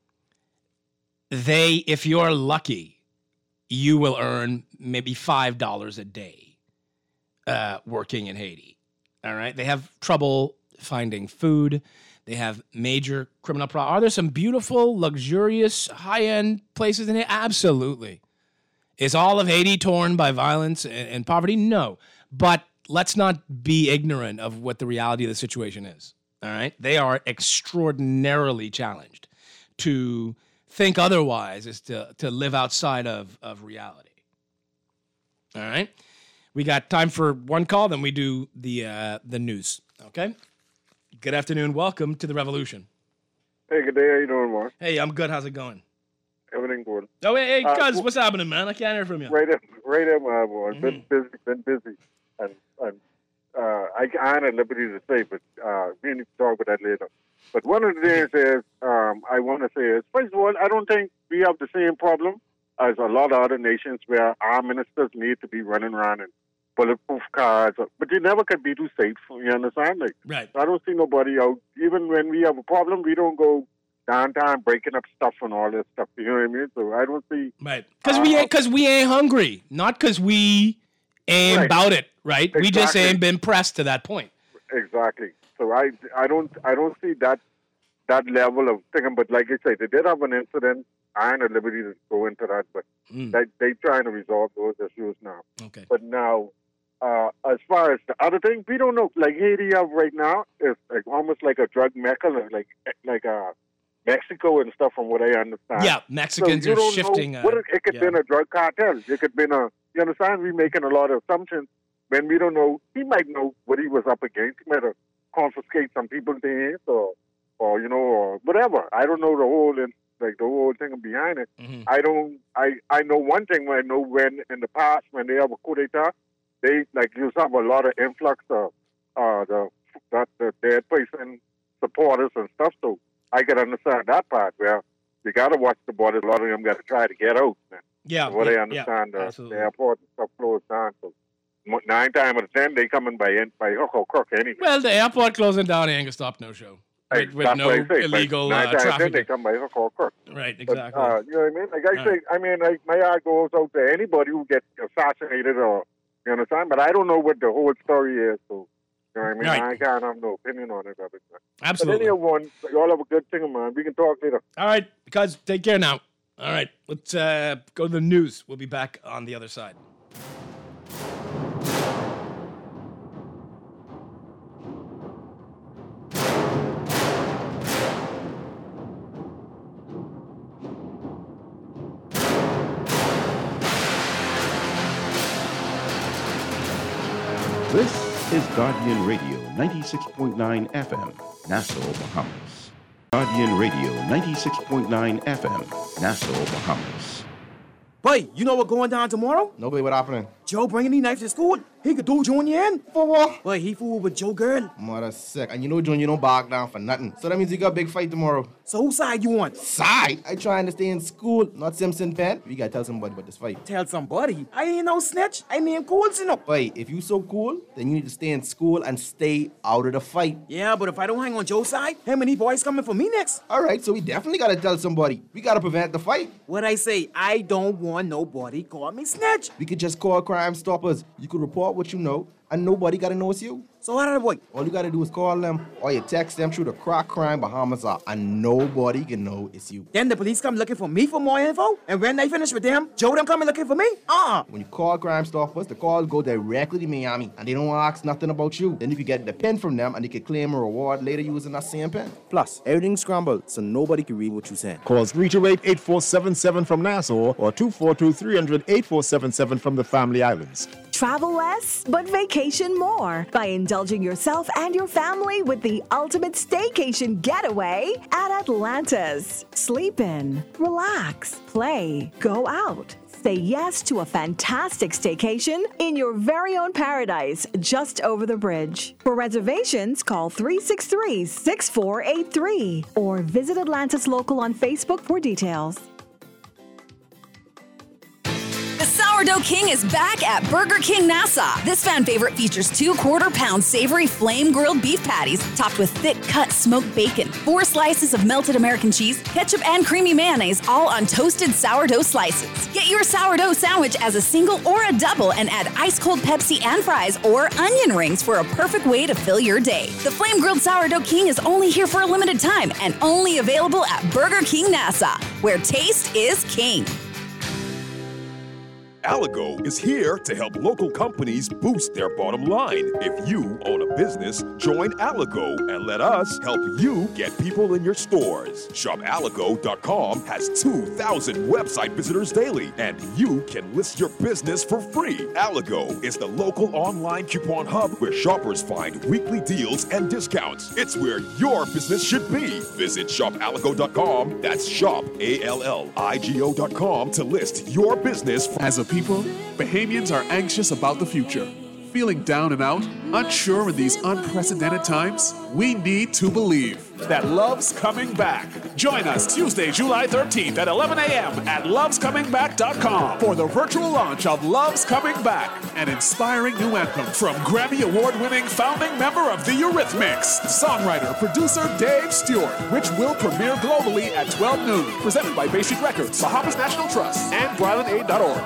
If you're lucky, you will earn maybe $5 a day working in Haiti, all right? They have trouble finding food. They have major criminal problems. Are there some beautiful, luxurious, high-end places in Haiti? Absolutely. Is all of Haiti torn by violence and poverty? No, but let's not be ignorant of what the reality of the situation is, all right? They are extraordinarily challenged. To think otherwise is to live outside of reality, All right. We got time for one call, then we do the news. Okay. Good afternoon. Welcome to the Revolution. Hey, good day. How you doing, Mark? Hey, I'm good. How's it going? Everything good. Oh, hey, cuz, what's happening, man? I can't hear from you. Right there, my boy. Been busy. And I ain't at liberty to say, but we need to talk about that later. But one of the things is, I want to say is, first of all, I don't think we have the same problem as a lot of other nations where our ministers need to be running around in bulletproof cars. But they never can be too safe, you understand? Like, right. I don't see nobody out. Even when we have a problem, we don't go downtown breaking up stuff and all this stuff. You know what I mean? So I don't see... Right. Because we ain't hungry. Not because we ain't about it, right? Exactly. We just ain't been pressed to that point. Exactly. So I don't see that level of thing. But like I said, they did have an incident. I ain't at liberty to go into that, but they trying to resolve those issues now. Okay. But now, as far as the other thing, we don't know. Like Haiti right now is like almost like a drug mecca, like Mexico and stuff, from what I understand. Yeah, Mexicans are shifting. It could be a drug cartel. It could be you understand? We're making a lot of assumptions when we don't know. He might know what he was up against. He might have confiscate some people's things or whatever. I don't know the whole thing behind it. Mm-hmm. I know one thing. I know when in the past when they have a coup d'etat, they used to have a lot of influx of the dead person supporters and stuff. So I can understand that part where you got to watch the borders. A lot of them got to try to get out. Man. Yeah. From what I understand, the airport and stuff closed down. So 9 times out of 10, they coming by hook or crook anyway. Well, the airport closing down ain't gonna stop no show. With no illegal traffic. They come by hook or crook. Right, exactly. But, you know what I mean? Like I say, my eye goes out to anybody who gets assassinated or, you understand? But I don't know what the whole story is, so, you know what I mean? Right. I can't have no opinion on it. Absolutely. But anyone, y'all have a good thing, man. We can talk later. All right, because take care now. All right, let's go to the news. We'll be back on the other side. This is Guardian Radio 96.9 FM, Nassau, Bahamas. Guardian Radio 96.9 FM, Nassau, Bahamas. Boy, you know what going down tomorrow? No, boy, what happening? Joe bringing these knives to school. He could do Junior in. For what? Boy, he fooled with Joe girl. Mother sick. And you know Junior don't bark down for nothing. So that means you got a big fight tomorrow. So whose side you on? Side? I trying to stay in school, not Simpson Penn. We gotta tell somebody about this fight. Tell somebody? I ain't no snitch. I mean cool, you know. Boy, if you so cool, then you need to stay in school and stay out of the fight. Yeah, but if I don't hang on Joe's side, how many boys coming for me next? All right, so we definitely gotta tell somebody. We gotta prevent the fight. What I say, I don't want nobody call me snitch. We could just call Crime Stoppers. You could report what you know, and nobody gotta know it's you. So how did I boy? All you gotta do is call them, or you text them through the Crack Crime Bahamas app, and nobody can know it's you. Then the police come looking for me for more info, and when they finish with them, Joe them coming looking for me? When you call Crime Stoppers, the calls go directly to Miami, and they don't ask nothing about you. Then you can get the pen from them, and you can claim a reward later using that same pen. Plus, everything's scrambled, so nobody can read what you're saying. Call 328-8477 from Nassau, or 242-300-8477 from the Family Islands. Travel less, but vacation more by indulging yourself and your family with the ultimate staycation getaway at Atlantis. Sleep in, relax, play, go out. Say yes to a fantastic staycation in your very own paradise just over the bridge. For reservations, call 363-6483 or visit Atlantis Local on Facebook for details. The Sourdough King is back at Burger King Nassau. This fan favorite features 2 quarter-pound savory flame-grilled beef patties topped with thick-cut smoked bacon, 4 slices of melted American cheese, ketchup and creamy mayonnaise, all on toasted sourdough slices. Get your sourdough sandwich as a single or a double and add ice-cold Pepsi and fries or onion rings for a perfect way to fill your day. The flame-grilled Sourdough King is only here for a limited time and only available at Burger King Nassau, where taste is king. Aligo is here to help local companies boost their bottom line. If you own a business, join Aligo and let us help you get people in your stores. ShopAligo.com has 2,000 website visitors daily, and you can list your business for free. Aligo is the local online coupon hub where shoppers find weekly deals and discounts. It's where your business should be. Visit ShopAligo.com. That's ShopAligo.com to list your business. As a people, Bahamians are anxious about the future. Feeling down and out, unsure in these unprecedented times? We need to believe that love's coming back. Join us Tuesday, July 13th at 11 a.m. at lovescomingback.com for the virtual launch of Love's Coming Back, an inspiring new anthem from Grammy Award-winning founding member of the Eurythmics, songwriter, producer Dave Stewart, which will premiere globally at 12 noon. Presented by Bay Street Records, Bahamas National Trust, and BrylandAid.org.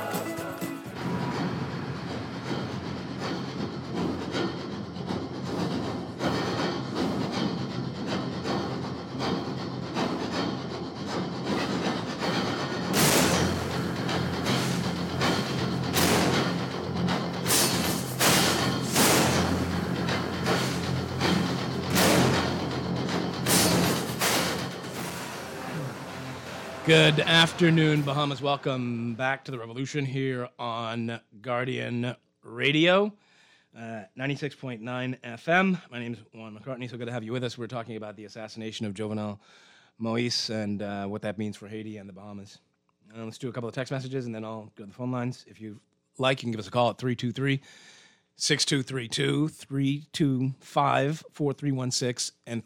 Good afternoon, Bahamas. Welcome back to the Revolution here on Guardian Radio, 96.9 FM. My name is Juan McCartney. So good to have you with us. We're talking about the assassination of Jovenel Moise and what that means for Haiti and the Bahamas. Let's do a couple of text messages, and then I'll go to the phone lines. If you like, you can give us a call at 323-6232, 325-4316, and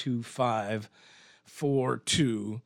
325-4259.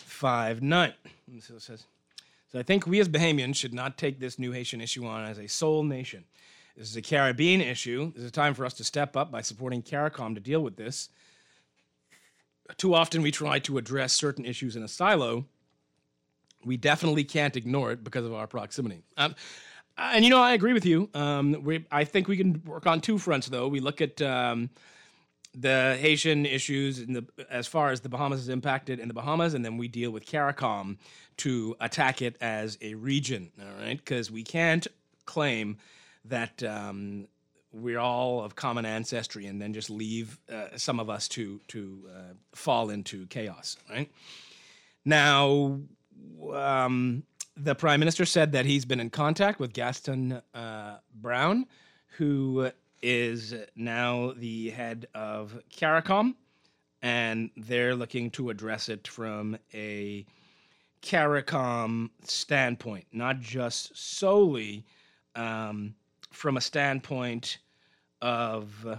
So it says, I think we as Bahamians should not take this new Haitian issue on as a sole nation. This is a Caribbean issue. This is a time for us to step up by supporting CARICOM to deal with this. Too often we try to address certain issues in a silo. We definitely can't ignore it because of our proximity. And I agree with you. I think we can work on two fronts, though. We look at the Haitian issues as far as the Bahamas is impacted in the Bahamas, and then we deal with CARICOM to attack it as a region, all right? Because we can't claim that we're all of common ancestry and then just leave some of us to fall into chaos, right? Now, the Prime Minister said that he's been in contact with Gaston Brown, who is now the head of CARICOM, and they're looking to address it from a CARICOM standpoint, not just solely from a standpoint of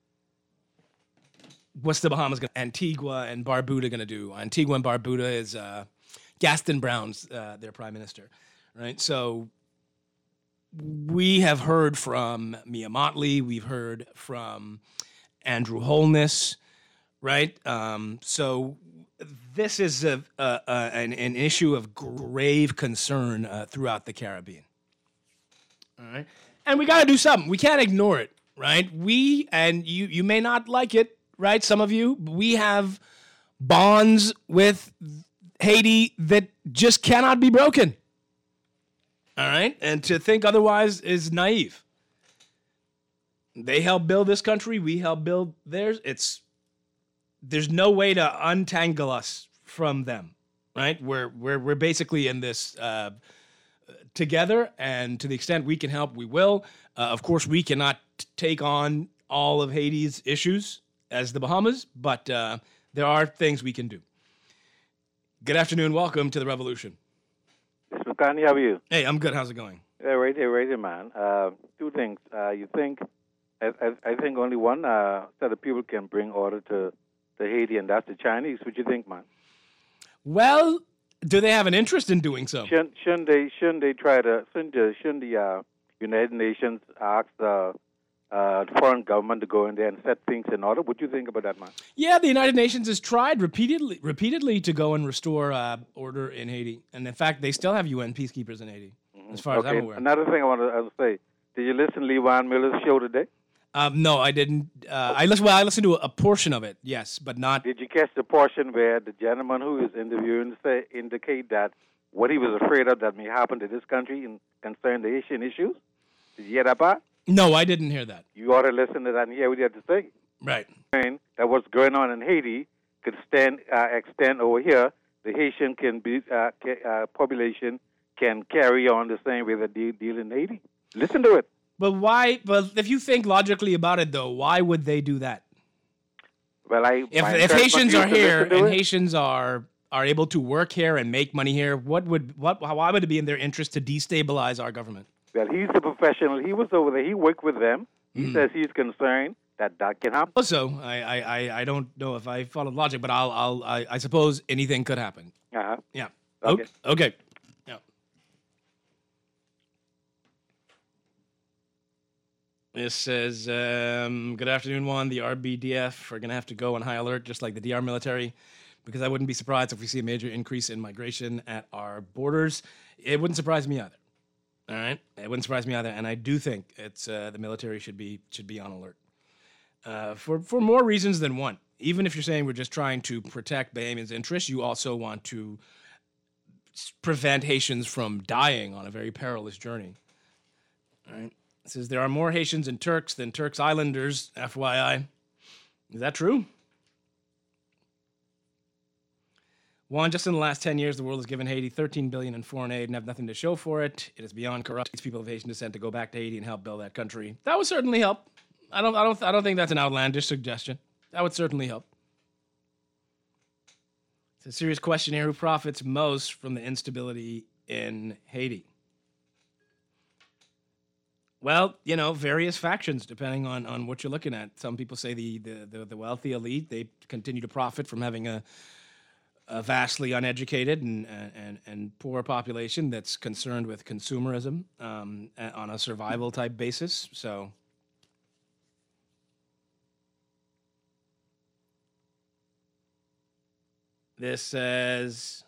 what's the Bahamas going to, Antigua and Barbuda going to do. Antigua and Barbuda is Gaston Brown's their prime minister, right? So we have heard from Mia Motley, we've heard from Andrew Holness, right? So this is an issue of grave concern throughout the Caribbean. All right, and we got to do something. We can't ignore it, right? We, and you may not like it, right? Some of you, we have bonds with Haiti that just cannot be broken. All right, and to think otherwise is naive. They helped build this country. We helped build theirs. There's no way to untangle us from them, right? We're basically in this together, and to the extent we can help, we will. Of course, we cannot take on all of Haiti's issues as the Bahamas, but there are things we can do. Good afternoon. Welcome to the Revolution. Mr. McCartney, how are you? Hey, I'm good. How's it going? Yeah, right there, man. Two things. I think only one set of people can bring order to Haiti, and that's the Chinese. What do you think, man? Well, do they have an interest in doing so? Shouldn't the United Nations ask the foreign government to go in there and set things in order? What do you think about that, man? Yeah, the United Nations has tried repeatedly to go and restore order in Haiti. And in fact, they still have UN peacekeepers in Haiti, as far as I'm aware. Another thing I want to say, did you listen to Lewan Miller's show today? No, I didn't. I listened to a portion of it, yes, but not. Did you catch the portion where the gentleman who is interviewing indicate that what he was afraid of that may happen to this country in concern the Haitian issues? Did you hear that part? No, I didn't hear that. You ought to listen to that and hear what he had to say. Right. And that what's going on in Haiti could extend over here. The Haitian population can carry on the same way that they deal in Haiti. Listen to it. But why? But if you think logically about it, though, why would they do that? Well, if Haitians are here and Haitians are able to work here and make money here, why would it be in their interest to destabilize our government? Well, he's a professional. He was over there. He worked with them. He says he's concerned that can happen. Also, I don't know if I followed logic, but I suppose anything could happen. Uh-huh. Yeah. Okay. Okay. Yeah. This says, good afternoon, Juan. The RBDF are going to have to go on high alert, just like the DR military, because I wouldn't be surprised if we see a major increase in migration at our borders. It wouldn't surprise me either. All right? It wouldn't surprise me either, and I do think it's the military should be on alert. For more reasons than one. Even if you're saying we're just trying to protect Bahamians' interests, you also want to prevent Haitians from dying on a very perilous journey. All right. It says there are more Haitians and Turks than Turks Islanders, FYI. Is that true? Juan, just in the last 10 years, the world has given Haiti $13 billion in foreign aid and have nothing to show for it. It is beyond corrupt. These people of Haitian descent to go back to Haiti and help build that country. That would certainly help. I don't think that's an outlandish suggestion. That would certainly help. It's a serious question here. Who profits most from the instability in Haiti? Well, various factions, depending on what you're looking at. Some people say the wealthy elite, they continue to profit from having a vastly uneducated and poor population that's concerned with consumerism on a survival type basis. So this says,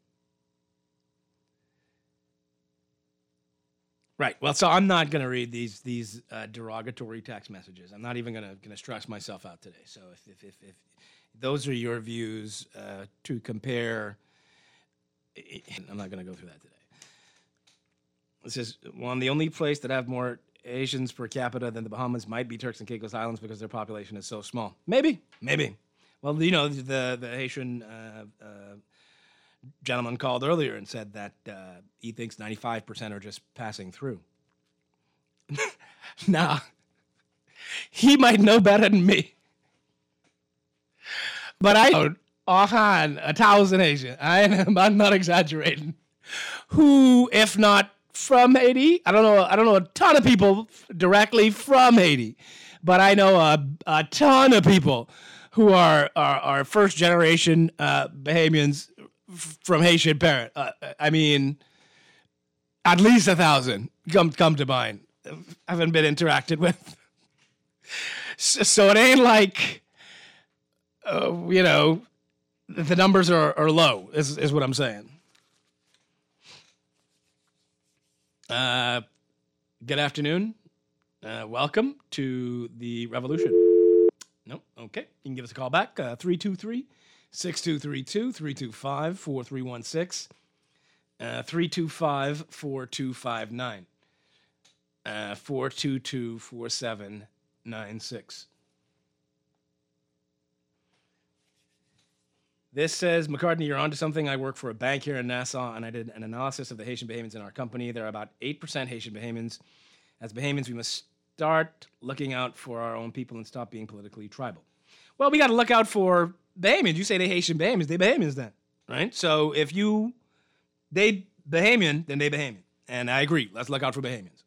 right. Well, so I'm not going to read these derogatory text messages. I'm not even going to stress myself out today. So if those are your views to compare, I'm not going to go through that today. This is one. The only place that have more Asians per capita than the Bahamas might be Turks and Caicos Islands because their population is so small. Maybe. Well, the Haitian gentleman called earlier and said that he thinks 95% are just passing through. Now, he might know better than me. But I know offhand 1,000 Asians, I'm not exaggerating, who, if not from Haiti, I don't know a ton of people directly from Haiti, but I know a ton of people who are first generation Bahamians from Haitian parent. I mean, at least 1,000 come to mind. Haven't been interacted with. So it ain't like, the numbers are low, is what I'm saying. Good afternoon. Welcome to the revolution. Nope. Okay. You can give us a call back. 323-6232, 325-4316, 325-4259, 422-4796. This says, McCartney, you're onto something. I work for a bank here in Nassau, and I did an analysis of the Haitian Bahamians in our company. There are about 8% Haitian Bahamians. As Bahamians, we must start looking out for our own people and stop being politically tribal. Well, we got to look out for Bahamians. You say they Haitian Bahamians, they Bahamians then, right? So if they Bahamian, then they Bahamian. And I agree. Let's look out for Bahamians.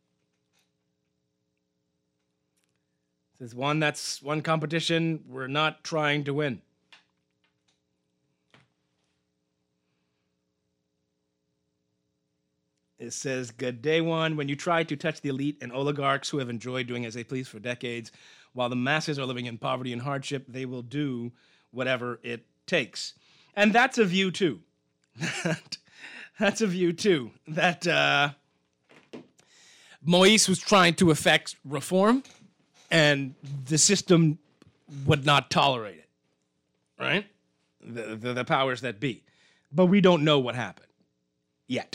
There's one competition we're not trying to win. It says, good day, one. When you try to touch the elite and oligarchs who have enjoyed doing as they please for decades, while the masses are living in poverty and hardship, they will do whatever it takes. And that's a view, too. That's a view, too. That Moise was trying to effect reform, and the system would not tolerate it, right? The powers that be. But we don't know what happened. Yet.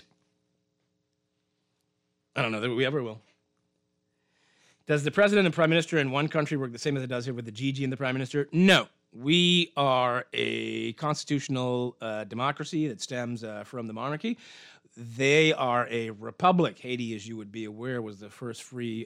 I don't know that we ever will. Does the president and prime minister in one country work the same as it does here with the Gigi and the prime minister? No. We are a constitutional democracy that stems from the monarchy. They are a republic. Haiti, as you would be aware, was the first free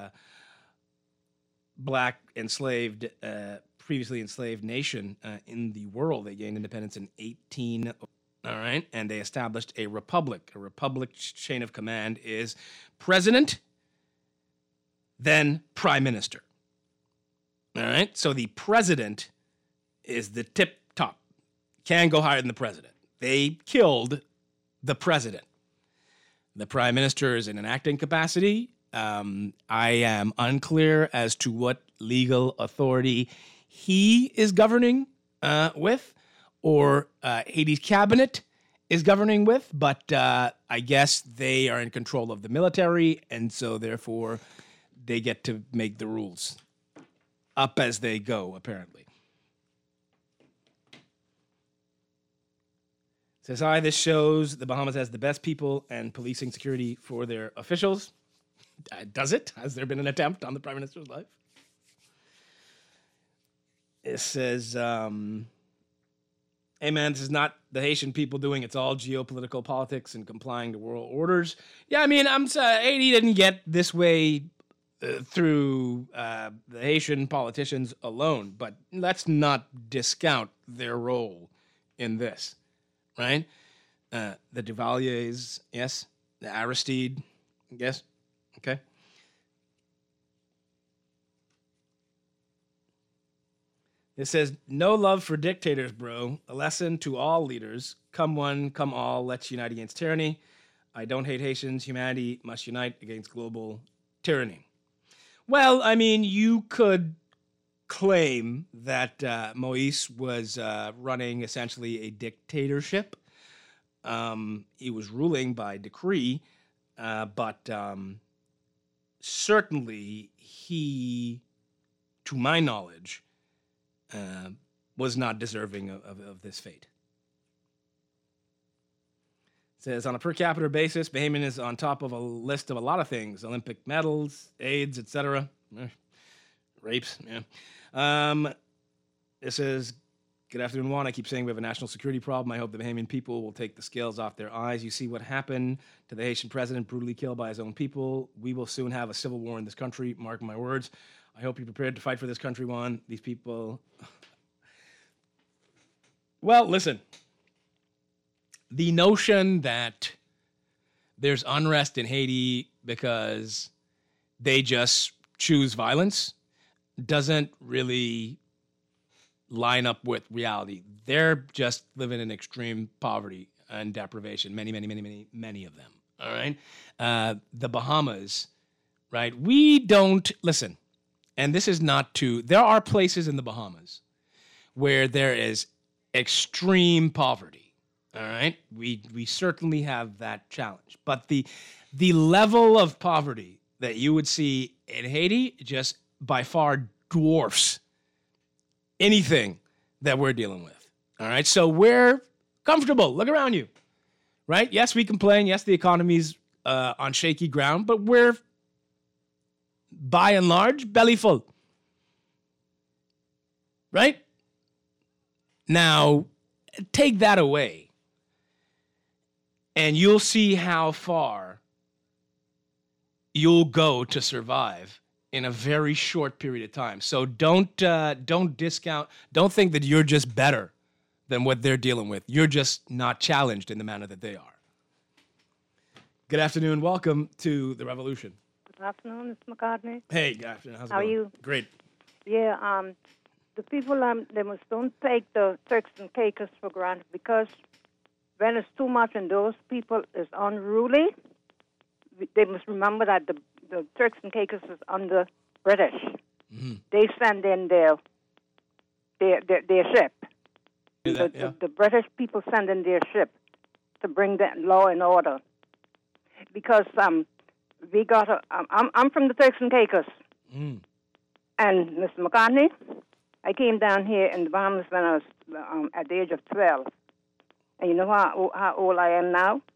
black enslaved, previously enslaved nation in the world. They gained independence in 18. All right, and they established a republic. A republic chain of command is president, then prime minister. All right, so the president is the tip top. Can't go higher than the president. They killed the president. The prime minister is in an acting capacity. I am unclear as to what legal authority he is governing with, or Haiti's cabinet is governing with, but I guess they are in control of the military, and so therefore they get to make the rules up as they go, apparently. Says, hi, this shows the Bahamas has the best people and policing security for their officials. Does it? Has there been an attempt on the Prime Minister's life? It says, hey, man, this is not the Haitian people doing it. It's all geopolitical politics and complying to world orders. Yeah, I mean, Haiti didn't get this way through the Haitian politicians alone, but let's not discount their role in this. Right? The Duvaliers, yes. The Aristide, yes. Okay. It says, no love for dictators, bro. A lesson to all leaders. Come one, come all. Let's unite against tyranny. I don't hate Haitians. Humanity must unite against global tyranny. Well, I mean, you could claim that Moïse was running essentially a dictatorship. He was ruling by decree, but certainly he, to my knowledge, was not deserving of this fate. It says, on a per capita basis, Bahamian is on top of a list of a lot of things: Olympic medals, AIDS, etc. Rapes, yeah. It says, good afternoon, Juan. I keep saying we have a national security problem. I hope the Bahamian people will take the scales off their eyes. You see what happened to the Haitian president, brutally killed by his own people. We will soon have a civil war in this country. Mark my words. I hope you're prepared to fight for this country, Juan. These people... Well, listen. The notion that there's unrest in Haiti because they just choose violence doesn't really line up with reality. They're just living in extreme poverty and deprivation. Many of them. All right? The Bahamas, right? We don't, listen, and this is not to, there are places in the Bahamas where there is extreme poverty. All right? We certainly have that challenge. But the level of poverty that you would see in Haiti just by far dwarfs anything that we're dealing with. All right? So we're comfortable. Look around you. Right? Yes, we complain. Yes, the economy's on shaky ground, but we're, by and large, belly full. Right? Now, take that away, and you'll see how far you'll go to survive in a very short period of time. So don't discount. Don't think that you're just better than what they're dealing with. You're just not challenged in the manner that they are. Good afternoon. Welcome to The Revolution. Good afternoon, Mr. McCartney. Hey, good afternoon. How's it How going? are you? Great. Yeah, the people, they must don't take the Turks and Caicos for granted, because when it's too much and those people is unruly, they must remember that the Turks and Caicos is under British. Mm-hmm. They send in their ship. The British people send in their ship to bring the law and order. Because we got I'm from the Turks and Caicos. Mm. And Mr. McCartney, I came down here in the Bahamas when I was at the age of 12. And you know how old I am now?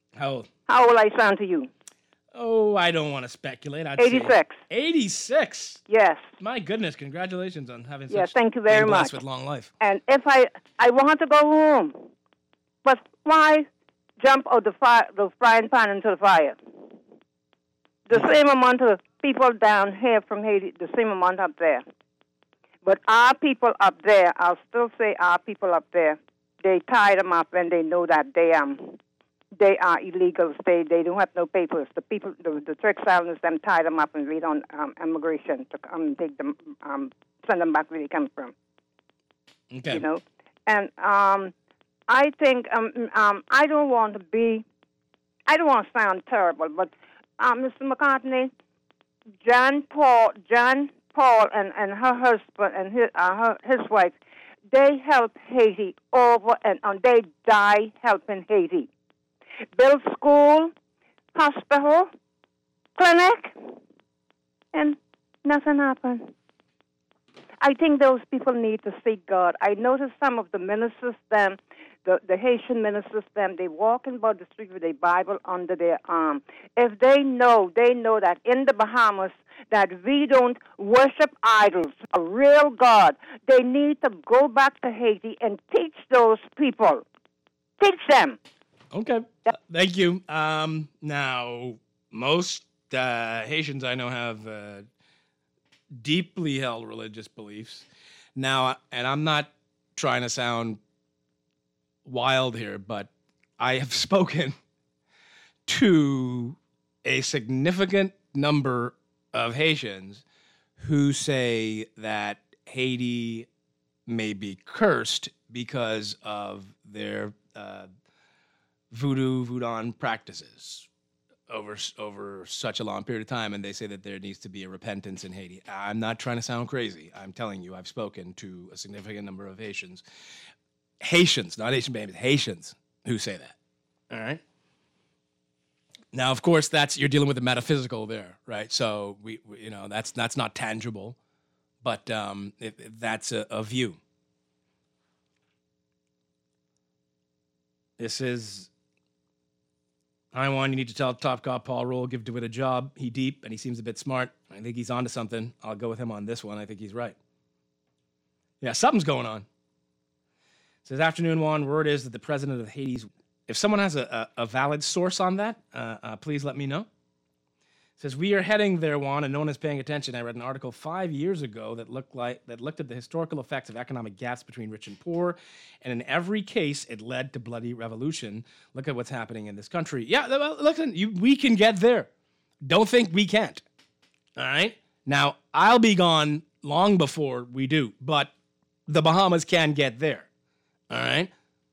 How old? How old I sound to you? Oh, I don't want to speculate. I'd 86. Say 86? Yes. My goodness, congratulations on having such Yes, thank you very being blessed much. with long life. And if I want to go home, but why jump out the frying pan into the fire? The same amount of people down here from Haiti, the same amount up there. But our people up there, I'll still say our people up there, they tie them up when they know that they are illegals. They don't have no papers. The people, the Turks Islanders, them tie them up and read on immigration to come take them, send them back where they come from. Okay. You know, and I think I don't want to sound terrible, but Mr. McCartney, John Paul and her husband and his wife, they help Haiti over and on. They die helping Haiti. Build school, hospital, clinic, and nothing happened. I think those people need to seek God. I noticed some of the ministers, the Haitian ministers, they walking about the street with a Bible under their arm. If they know that in the Bahamas that we don't worship idols, a real God, they need to go back to Haiti and teach those people. Teach them. Okay. Thank you. Now, most Haitians I know have deeply held religious beliefs. Now, and I'm not trying to sound wild here, but I have spoken to a significant number of Haitians who say that Haiti may be cursed because of their voodoo practices over such a long period of time, and they say that there needs to be a repentance in Haiti. I'm not trying to sound crazy. I'm telling you, I've spoken to a significant number of Haitians, not Haitian babies, Haitians who say that. All right. Now, of course, you're dealing with the metaphysical there, right? So we that's not tangible, but that's a view. This is, hi, Juan, you need to tell Top Cop Paul Roll, give DeWitt a job. He deep, and he seems a bit smart. I think he's onto something. I'll go with him on this one. I think he's right. Yeah, something's going on. It says, afternoon, Juan, word is that the president of Haiti's, if someone has a valid source on that, please let me know. It says, we are heading there, Juan, and no one is paying attention. I read an article 5 years ago that looked at the historical effects of economic gaps between rich and poor, and in every case, it led to bloody revolution. Look at what's happening in this country. Yeah, well, listen, we can get there. Don't think we can't. All right? Now, I'll be gone long before we do, but the Bahamas can get there. All right?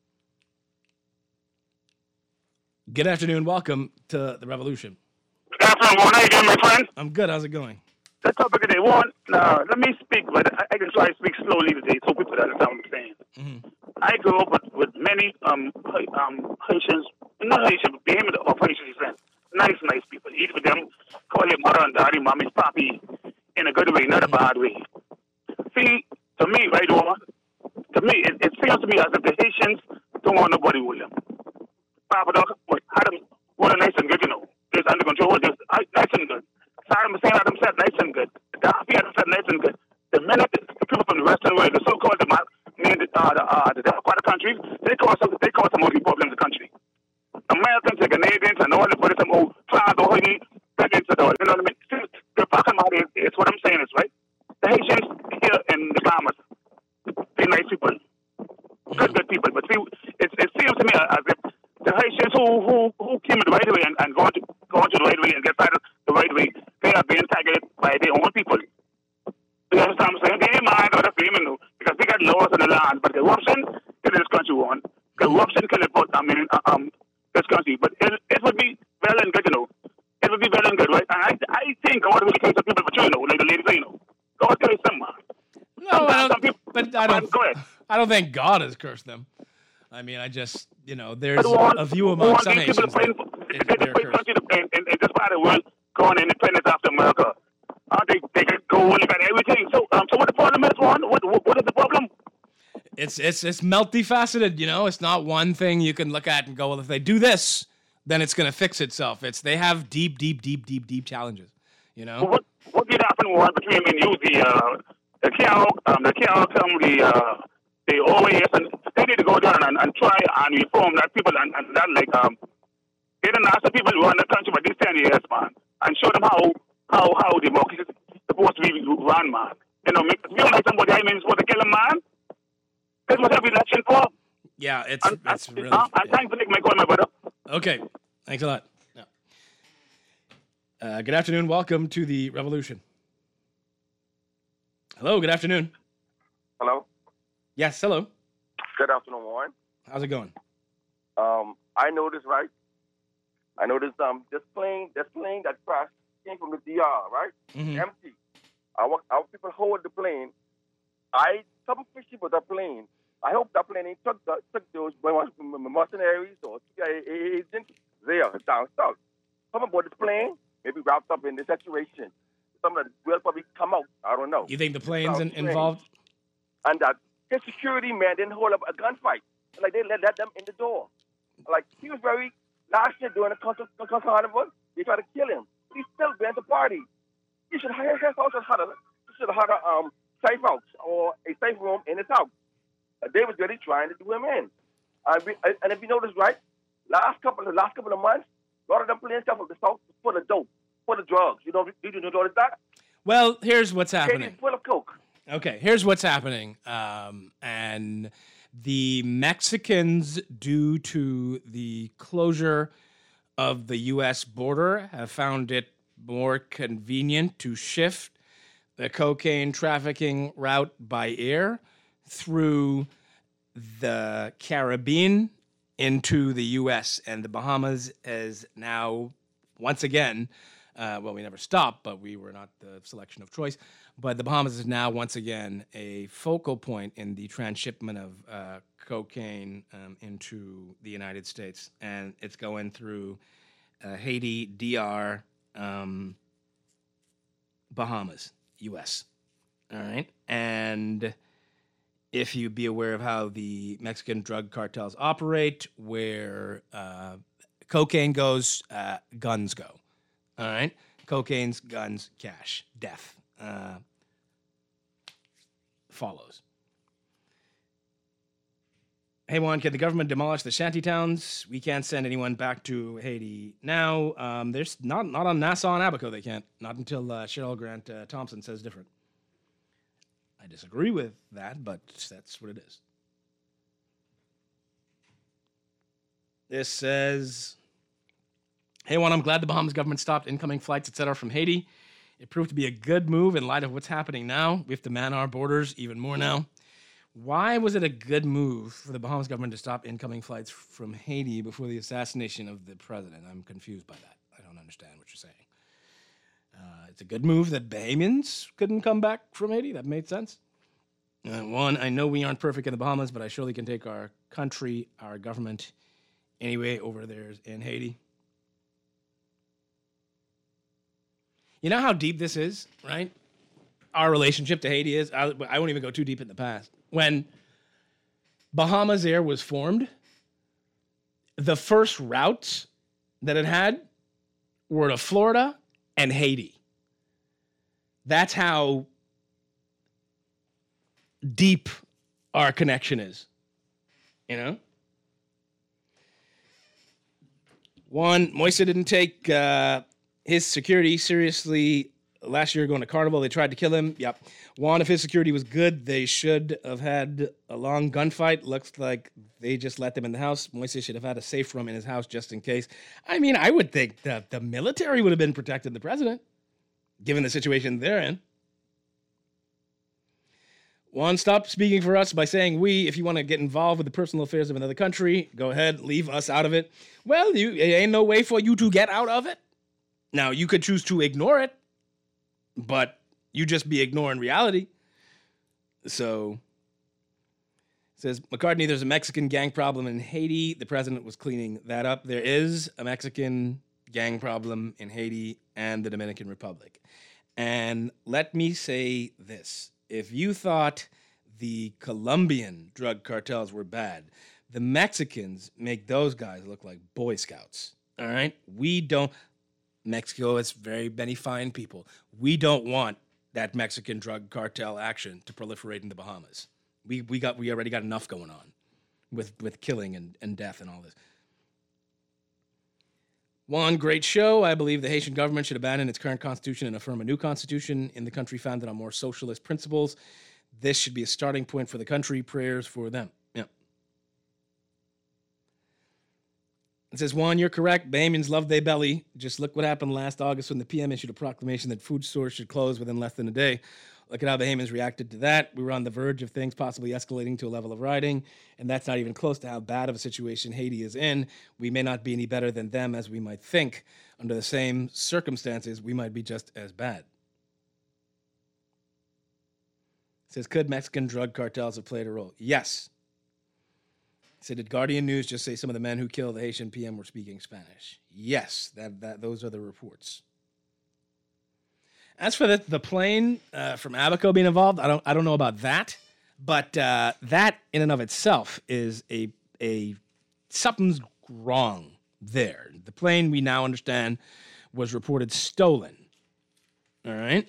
Good afternoon. Welcome to the revolution. Good afternoon. How you doing, my friend? I'm good. How's it going? The topic of the day, one, let me speak, but I can try to speak slowly today so people understand what I'm saying. Mm-hmm. I grew up with many Haitians, not Haitians, but behemoth of Haitian descent. Nice people. Eat with them, call your mother and daddy, mommy's papi, in a good way, not a bad way. See, to me, right on, it seems to me as if the Haitians don't want nobody with them. Papa Doc had them nice and good, Just under control, just nice and good. Saddam Hussein had them set nice and good. Gaddafi had them set nice and good. The minute the people from the Western world, the so-called the democratic countries, they cause some of the problems in the country. Americans and Canadians and all the British and France or Haiti, presidents and all, you know what I mean? The fucking matter is what I'm saying is right. The Haitians here in the Bahamas, they're nice people, good people. But see, it seems to me as if the Haitians who came the right way and gone to the right way and get started the right way, they are being targeted by their own people. You understand what I'm saying? They ain't mind or the family, because they got laws in the land, but corruption in this country won. Corruption can report, this country. But it would be well and good, It would be well and good, right? And I think God will curse the people, but like the lady say, God curse them, man. No, I don't think God has cursed them. I mean, I just, there's a view among some Haitians that they're cursed. In this part of the world, going independence after America. They could go on about everything. So what the problem is, Juan? What is the problem? It's multifaceted, It's not one thing you can look at and go, well, if they do this, then it's going to fix itself. They have deep challenges, you know? Well, what did happen was between me and you, the cow, the OAS, and they need to go down and try and reform that people and that they didn't ask the people who run the country for these 10 years, man, and show them how democracy is supposed to be run, man. You know, if you don't like somebody, I mean, supposed to kill a man. That's what every election for. Yeah, it's really. I'm trying to make my call, my brother. Okay, thanks a lot. Yeah. Good afternoon. Welcome to the revolution. Hello. Good afternoon. Hello. Yes. Hello. Good afternoon, Warren. How's it going? I noticed, right? I noticed this plane that crashed came from the DR, right? Mm-hmm. Empty. Our people hold the plane. Some fishy with the plane. I hope that plane ain't took those mercenaries or CIA agents there down south. Some aboard the plane maybe wrapped up in the situation. Some of them will probably come out. I don't know. You think the plane's involved? And that his security man didn't hold up a gunfight. Like they let them in the door. Like he was very last year during the carnival, they tried to kill him. He still went to party. He should have had a safe house or a safe room in his house. They was really trying to do him in. And if you notice, right, last couple of months, a lot of them planes come from the south for the dope, for the drugs. Did you notice that? Well, here's what's happening. Full of coke. Okay, here's what's happening. And the Mexicans, due to the closure of the U.S. border, have found it more convenient to shift the cocaine trafficking route by air through the Caribbean into the U.S. And the Bahamas is now, once again, we never stopped, but we were not the selection of choice. But the Bahamas is now, once again, a focal point in the transshipment of cocaine into the United States. And it's going through Haiti, DR, Bahamas, U.S. All right? And if you be aware of how the Mexican drug cartels operate, where cocaine goes, guns go. All right? Cocaine's, guns, cash, death follows. Hey, Juan, can the government demolish the shanty towns? We can't send anyone back to Haiti now. There's not on Nassau and Abaco, they can't. Not until Cheryl Grant Thompson says different. I disagree with that, but that's what it is. This says, hey, Juan, I'm glad the Bahamas government stopped incoming flights, etc. from Haiti. It proved to be a good move in light of what's happening now. We have to man our borders even more now. Why was it a good move for the Bahamas government to stop incoming flights from Haiti before the assassination of the president? I'm confused by that. I don't understand what you're saying. It's a good move that Bahamians couldn't come back from Haiti. That made sense. One, I know we aren't perfect in the Bahamas, but I surely can take our country, our government, anyway over there in Haiti. You know how deep this is, right? Our relationship to Haiti is. I won't even go too deep in the past. When Bahamas Air was formed, the first routes that it had were to Florida and Haiti. That's how deep our connection is. You know? One, Moise didn't take his security seriously last year going to Carnival. They tried to kill him. Yep. Juan, if his security was good, they should have had a long gunfight. Looks like they just let them in the house. Moise should have had a safe room in his house just in case. I mean, I would think that the military would have been protecting the president, given the situation they're in. Juan, stop speaking for us by saying we. If you want to get involved with the personal affairs of another country, go ahead, leave us out of it. Well, it ain't no way for you to get out of it. Now, you could choose to ignore it, but you just be ignoring reality. So, it says, McCartney, there's a Mexican gang problem in Haiti. The president was cleaning that up. There is a Mexican gang problem in Haiti and the Dominican Republic. And let me say this. If you thought the Colombian drug cartels were bad, the Mexicans make those guys look like Boy Scouts. All right? Mexico has very many fine people. We don't want that Mexican drug cartel action to proliferate in the Bahamas. We already got enough going on with killing and death and all this. One great show. I believe the Haitian government should abandon its current constitution and affirm a new constitution in the country founded on more socialist principles. This should be a starting point for the country. Prayers for them. Yeah. It says, Juan, you're correct. Bahamians love their belly. Just look what happened last August when the PM issued a proclamation that food stores should close within less than a day. Look at how Bahamians reacted to that. We were on the verge of things possibly escalating to a level of rioting, and that's not even close to how bad of a situation Haiti is in. We may not be any better than them as we might think. Under the same circumstances, we might be just as bad. It says, could Mexican drug cartels have played a role? Yes. It said, did Guardian News just say some of the men who killed the Haitian PM were speaking Spanish? Yes, those are the reports. As for the plane from Abaco being involved, I don't know about that, but that in and of itself is a something's wrong there. The plane, we now understand, was reported stolen. All right,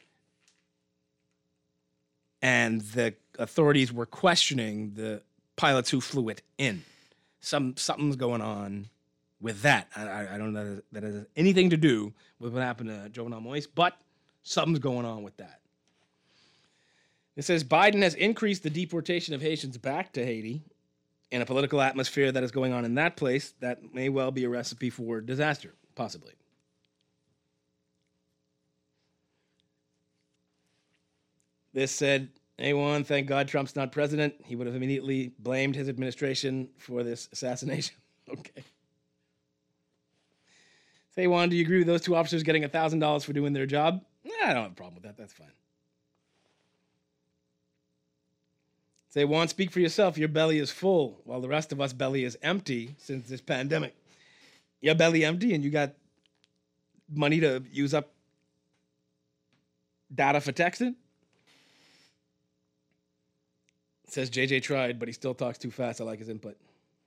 and the authorities were questioning the pilots who flew it in. Something's going on with that. I don't know that has anything to do with what happened to Jovenel Moise, but something's going on with that. It says Biden has increased the deportation of Haitians back to Haiti in a political atmosphere that is going on in that place. That may well be a recipe for disaster, possibly. This said, A1, thank God Trump's not president. He would have immediately blamed his administration for this assassination. Okay. Say, Juan, do you agree with those two officers getting $1,000 for doing their job? I don't have a problem with that. That's fine. Say, Juan, speak for yourself. Your belly is full, while the rest of us belly is empty since this pandemic. Your belly empty and you got money to use up data for texting? It says JJ tried, but he still talks too fast. I like his input.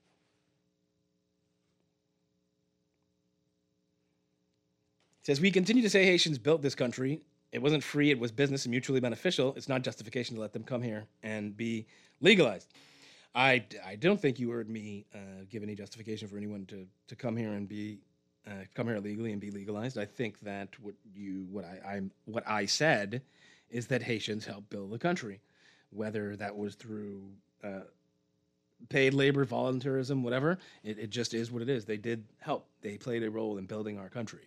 It says, we continue to say Haitians built this country. It wasn't free. It was business and mutually beneficial. It's not justification to let them come here and be legalized. I don't think you heard me give any justification for anyone to come here and be come here illegally and be legalized. I think that what I said is that Haitians helped build the country, whether that was through paid labor, volunteerism, whatever. It just is what it is. They did help. They played a role in building our country.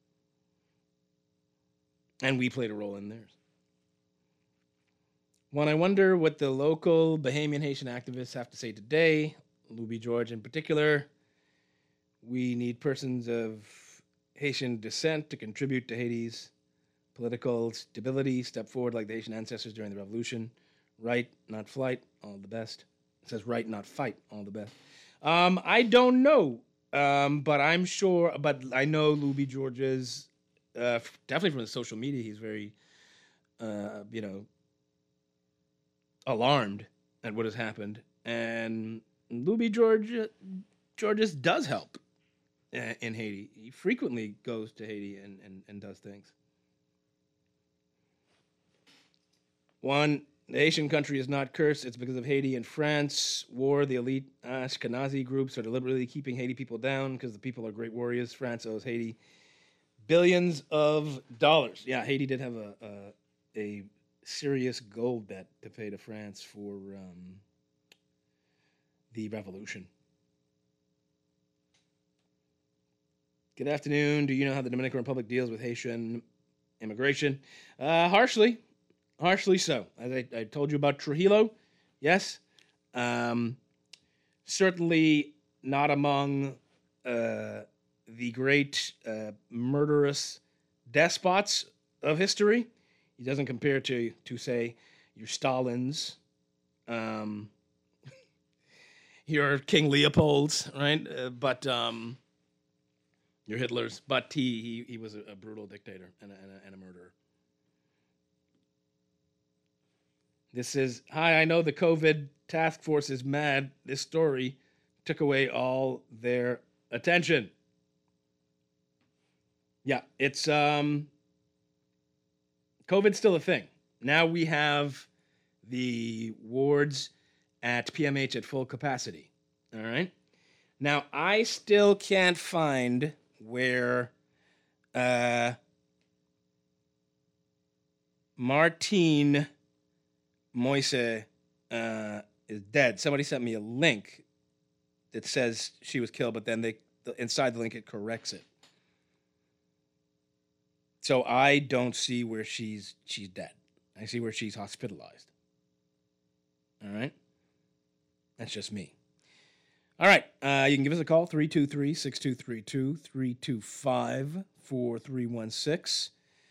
And we played a role in theirs. When I wonder what the local Bahamian Haitian activists have to say today, Louis George in particular, we need persons of Haitian descent to contribute to Haiti's political stability, step forward like the Haitian ancestors during the revolution. Right, not flight, all the best. It says right, not fight, all the best. I don't know, but I'm sure, but I know Louis George's, definitely from the social media, he's very, alarmed at what has happened. And Louis Georges does help in Haiti. He frequently goes to Haiti and does things. One, the Haitian country is not cursed. It's because of Haiti and France. War, the elite Ashkenazi groups are deliberately keeping Haiti people down because the people are great warriors. France owes Haiti billions of dollars. Yeah, Haiti did have a serious gold debt to pay to France for the revolution. Good afternoon. Do you know how the Dominican Republic deals with Haitian immigration? Harshly so. As I told you about Trujillo, yes. Certainly not among the great murderous despots of history. He doesn't compare to say, your Stalins, your King Leopolds, right? But your Hitlers. But he was a brutal dictator and a murderer. This is, hi, I know the COVID task force is mad. This story took away all their attention. Yeah, it's COVID's still a thing. Now we have the wards at PMH at full capacity. All right. Now I still can't find where Martine Moise is dead. Somebody sent me a link that says she was killed, but then inside the link it corrects it. So I don't see where she's dead. I see where she's hospitalized. All right? That's just me. All right. You can give us a call, 323-6232, 325-4316,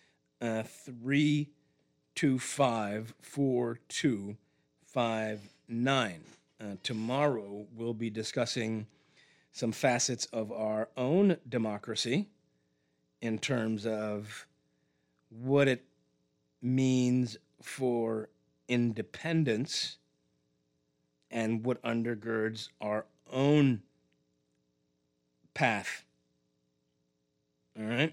325-4259. Tomorrow we'll be discussing some facets of our own democracy in terms of what it means for independence and what undergirds our own path. All right?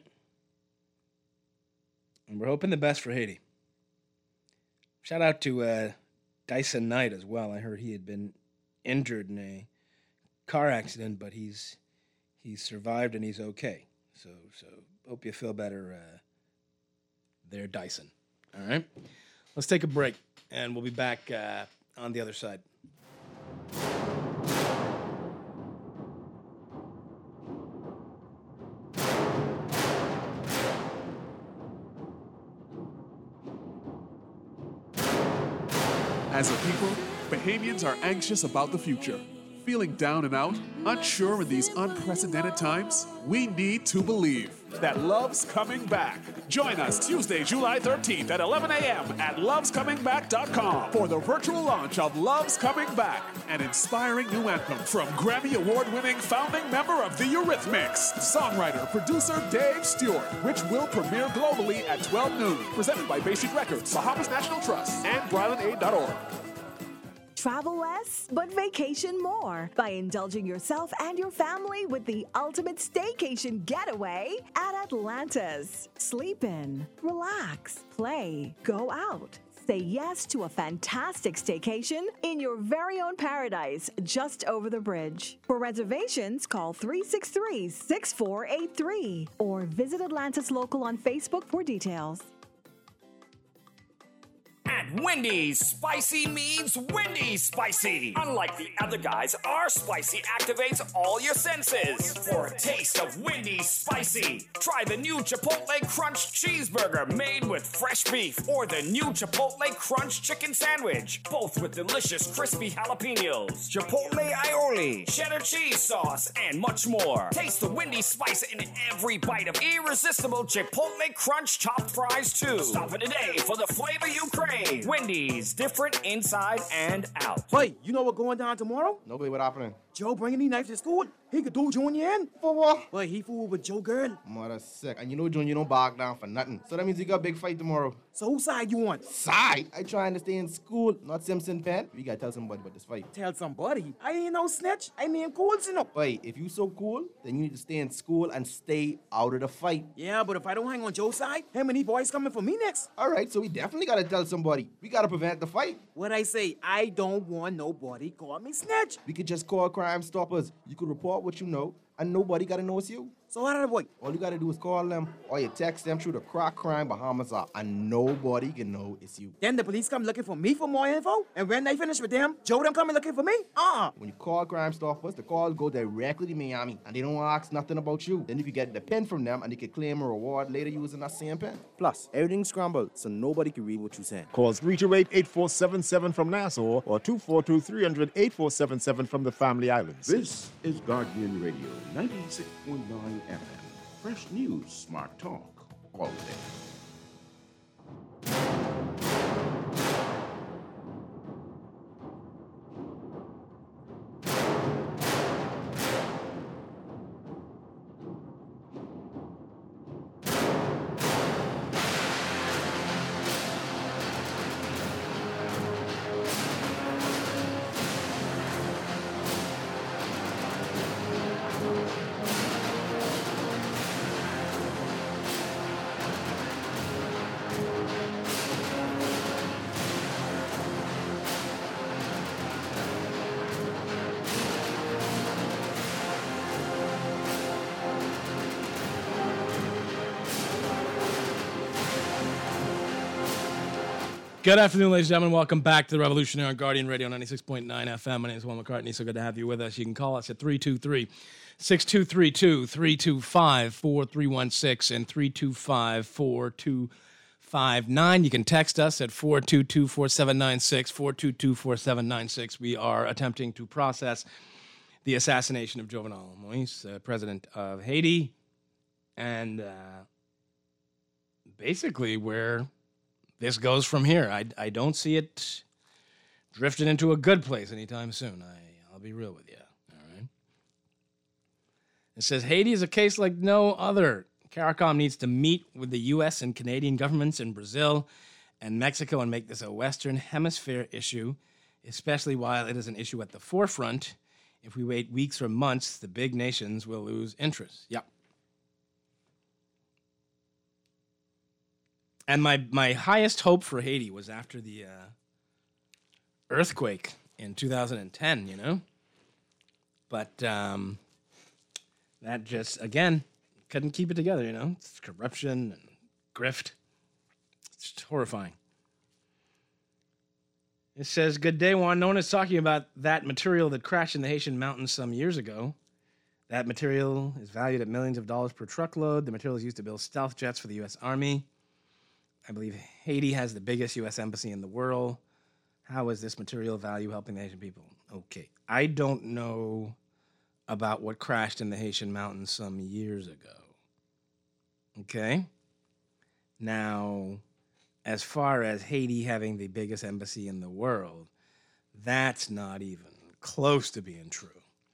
And we're hoping the best for Haiti. Shout out to Dyson Knight as well. I heard he had been injured in a car accident, but he's survived and he's okay. So hope you feel better there, Dyson. All right? Let's take a break, and we'll be back on the other side. As a people, Bahamians are anxious about the future. Feeling down and out? Unsure in these unprecedented times? We need to believe that love's coming back. Join us Tuesday, July 13th at 11 a.m. at lovescomingback.com for the virtual launch of Love's Coming Back, an inspiring new anthem from Grammy Award-winning founding member of the Eurythmics, songwriter, producer Dave Stewart, which will premiere globally at 12 noon. Presented by Bay Street Records, Bahamas National Trust, and BrylandAid.org. Travel less, but vacation more by indulging yourself and your family with the ultimate staycation getaway at Atlantis. Sleep in, relax, play, go out. Say yes to a fantastic staycation in your very own paradise just over the bridge. For reservations, call 363-6483 or visit Atlantis Local on Facebook for details. At Wendy's, spicy means Wendy's spicy. Unlike the other guys, our spicy activates all your senses. For a taste of Wendy's spicy, try the new Chipotle Crunch Cheeseburger made with fresh beef, or the new Chipotle Crunch Chicken Sandwich, both with delicious crispy jalapenos, Chipotle aioli, cheddar cheese sauce, and much more. Taste the Wendy's spice in every bite of irresistible Chipotle Crunch chopped fries too. Stop it today for the flavor you crave. Wendy's, different inside and out. Hey, you know what going down tomorrow? Nobody, what happening? Joe bringing these knives to school. He could do Junior in. For what? Well, he fooled with Joe girl. Mother sick. And you know Junior don't back down for nothing. So that means you got a big fight tomorrow. So whose side you want? Side? I trying to stay in school, not Simpson Pen. We gotta tell somebody about this fight. Tell somebody? I ain't no snitch. I mean cool, you know. Wait, if you so cool, then you need to stay in school and stay out of the fight. Yeah, but if I don't hang on Joe's side, how many boys coming for me next? All right, so we definitely gotta tell somebody. We gotta prevent the fight. What I say, I don't want nobody call me snitch. We could just call Crime Stoppers. You could report what you know, and nobody gotta know it's you. So how did I boy? All you gotta do is call them, or you text them through the Crack Crime Bahamas app, and nobody can know it's you. Then the police come looking for me for more info, and when they finish with them, Joe them coming looking for me? When you call Crime Stoppers, the calls go directly to Miami, and they don't ask nothing about you. Then you can get the pin from them, and you can claim a reward later using that same pin. Plus, everything's scrambled, so nobody can read what you're saying. Call 328-8477 from Nassau or 242-300-8477 from the Family Islands. This is Guardian Radio, 96.9 FM. Fresh news, smart talk, all day. Good afternoon, ladies and gentlemen. Welcome back to the Revolution here on Guardian Radio 96.9 FM. My name is Will McCartney. So good to have you with us. You can call us at 323-6232, 325-4316, and 325-4259. You can text us at 422-4796, 422-4796. We are attempting to process the assassination of Jovenel Moïse, president of Haiti, and basically where this goes from here. I don't see it drifting into a good place anytime soon. I'll be real with you. All right. It says Haiti is a case like no other. CARICOM needs to meet with the U.S. and Canadian governments in Brazil and Mexico and make this a Western Hemisphere issue, especially while it is an issue at the forefront. If we wait weeks or months, the big nations will lose interest. Yep. And my highest hope for Haiti was after the earthquake in 2010, you know? But that just, again, couldn't keep it together, you know? It's corruption and grift. It's just horrifying. It says, good day, Juan. No one is talking about that material that crashed in the Haitian mountains some years ago. That material is valued at millions of dollars per truckload. The material is used to build stealth jets for the U.S. Army. I believe Haiti has the biggest U.S. embassy in the world. How is this material value helping the Haitian people? Okay, I don't know about what crashed in the Haitian mountains some years ago. Okay? Now, as far as Haiti having the biggest embassy in the world, that's not even close to being true.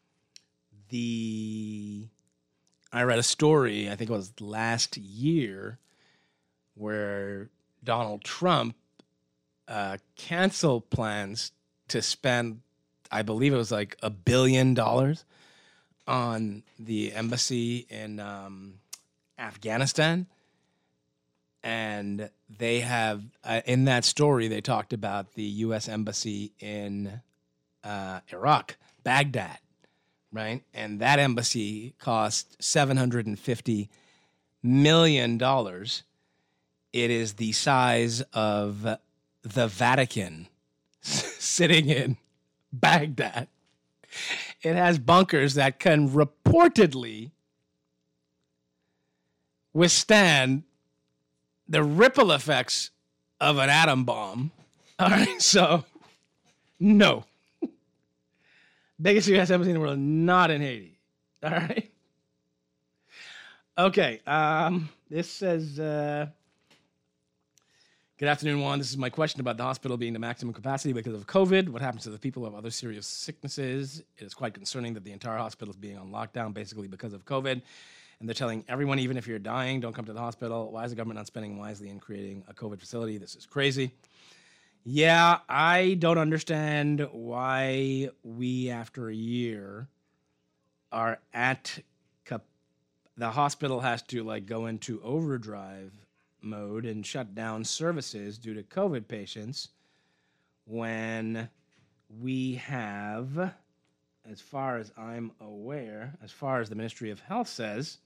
I read a story, I think it was last year, where Donald Trump canceled plans to spend, I believe it was like $1 billion on the embassy in Afghanistan. And they have, in that story, they talked about the U.S. embassy in Iraq, Baghdad, right? And that embassy cost $750 million. It is the size of the Vatican sitting in Baghdad. It has bunkers that can reportedly withstand the ripple effects of an atom bomb. All right, so no. Biggest U.S. embassy in the world, not in Haiti. All right. Okay, this says... Good afternoon, Juan. This is my question about the hospital being to maximum capacity because of COVID. What happens to the people who have other serious sicknesses? It is quite concerning that the entire hospital is being on lockdown basically because of COVID. And they're telling everyone, even if you're dying, don't come to the hospital. Why is the government not spending wisely in creating a COVID facility? This is crazy. Yeah, I don't understand why we, after a year, are at the hospital has to like go into overdrive mode and shut down services due to COVID patients when we have, as far as I'm aware, as far as the Ministry of Health says,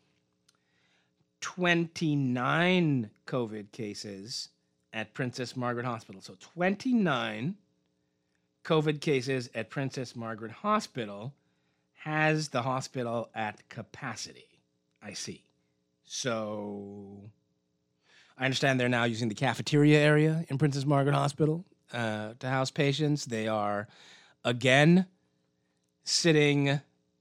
29 COVID cases at Princess Margaret Hospital. So 29 COVID cases at Princess Margaret Hospital has the hospital at capacity. I see. So I understand they're now using the cafeteria area in Princess Margaret Hospital to house patients. They are, again, sitting...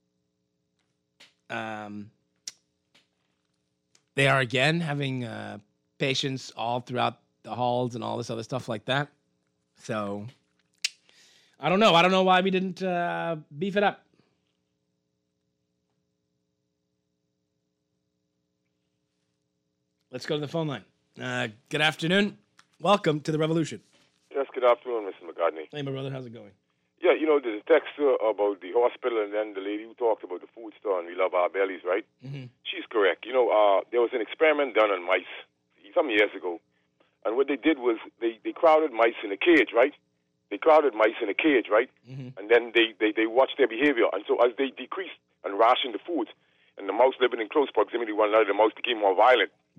they are, again, having patients all throughout the halls and all this other stuff like that. So, I don't know. I don't know why we didn't beef it up. Let's go to the phone line. Good afternoon. Welcome to the Revolution. Yes, good afternoon, Mr. McCartney. Hey, my brother. How's it going? Yeah, you know, there's a text about the hospital and then the lady who talked about the food store and we love our bellies, right? Mm-hmm. She's correct. You know, there was an experiment done on mice some years ago. And what they did was they crowded mice in a cage, right? They crowded mice in a cage, right? Mm-hmm. And then they watched their behavior. And so as they decreased and rationed the food, and the mouse living in close proximity to one another, the mouse became more violent.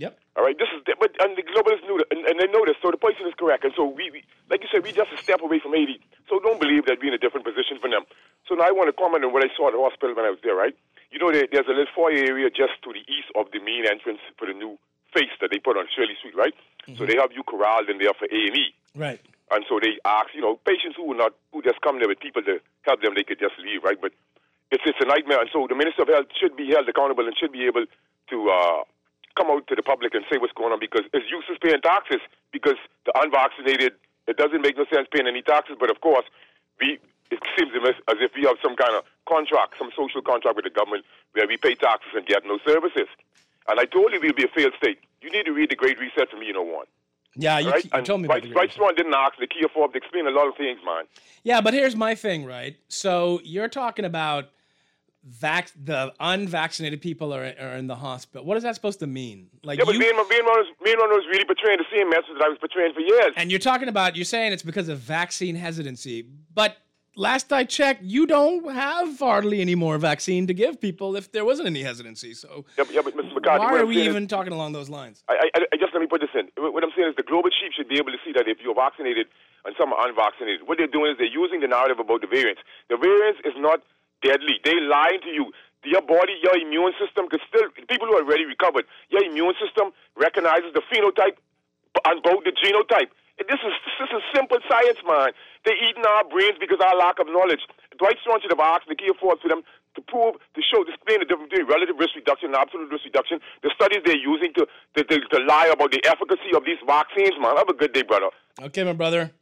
Yep. All right, and the globalists knew that, and they know this, so the person is correct. And so we, like you said, we just a step away from Haiti, so don't believe that we're in a different position from them. So now I want to comment on what I saw at the hospital when I was there, right? You know, there's a little foyer area just to the east of the main entrance for the new face that they put on Shirley Street, right? Mm-hmm. So they have you corralled in there for A&E. Right. And so they ask, patients who just come there with people to help them, they could just leave, right? But it's a nightmare. And so the Minister of Health should be held accountable and should be able to come out to the public and say what's going on, because it's useless paying taxes because the unvaccinated, it doesn't make no sense paying any taxes. But of course, it seems as if we have some kind of contract, some social contract with the government where we pay taxes and get no services. And I told you we'll be a failed state. You need to read The Great Reset from me, one. Yeah, you told me about the Bryce Swan didn't ask the Kia Forbes to explain a lot of things, man. Yeah, but here's my thing, right? So you're talking about the unvaccinated people are in the hospital. What is that supposed to mean? Like, yeah, but me and one was really portraying the same message that I was portraying for years. And you're saying it's because of vaccine hesitancy. But last I checked, you don't have hardly any more vaccine to give people if there wasn't any hesitancy. So but Mr. McCarthy, why are we even talking along those lines? I just let me put this in. What I'm saying is the global chief should be able to see that if you're vaccinated and some are unvaccinated, what they're doing is they're using the narrative about the variants. The variants is not deadly. They lying to you. Your body, your immune system, because still, people who are already recovered, your immune system recognizes the phenotype and both the genotype. This is simple science, man. They're eating our brains because of our lack of knowledge. Dwight Strong should have asked Nakia Forbes for them to explain the difference between relative risk reduction and absolute risk reduction. The studies they're using to lie about the efficacy of these vaccines, man. Have a good day, brother. Okay, my brother.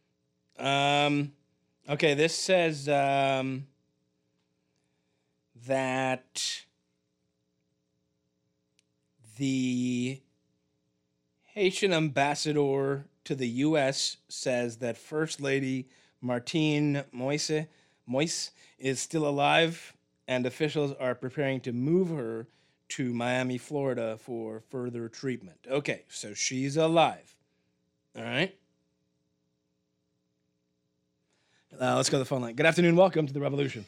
Okay, this says that the Haitian ambassador to the U.S. says that First Lady Martine Moise is still alive, and officials are preparing to move her to Miami, Florida for further treatment. Okay, so she's alive. All right. Let's go to the phone line. Good afternoon. Welcome to The Revolution.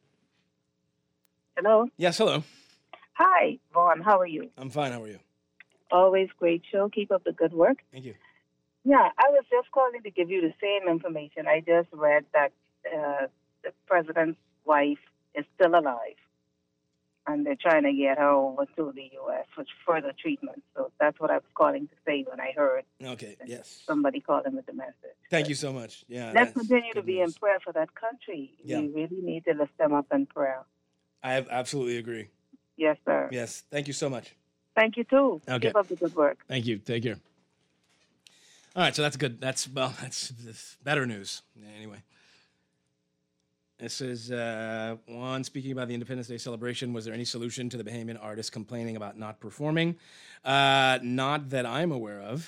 Hello? Yes, hello. Hi, Vaughn. How are you? I'm fine. How are you? Always great show. Keep up the good work. Thank you. Yeah, I was just calling to give you the same information. I just read that the president's wife is still alive, and they're trying to get her over to the U.S. for further treatment. So that's what I was calling to say when I heard somebody calling with the message. Thank you so much. Yeah, let's continue to be in prayer for that country. Yeah. We really need to lift them up in prayer. I absolutely agree. Yes, sir. Yes. Thank you so much. Thank you, too. Okay. Keep up the good work. Thank you. Take care. All right, so that's good. That's better news. Anyway. This is Juan speaking about the Independence Day celebration. Was there any solution to the Bahamian artists complaining about not performing? Not that I'm aware of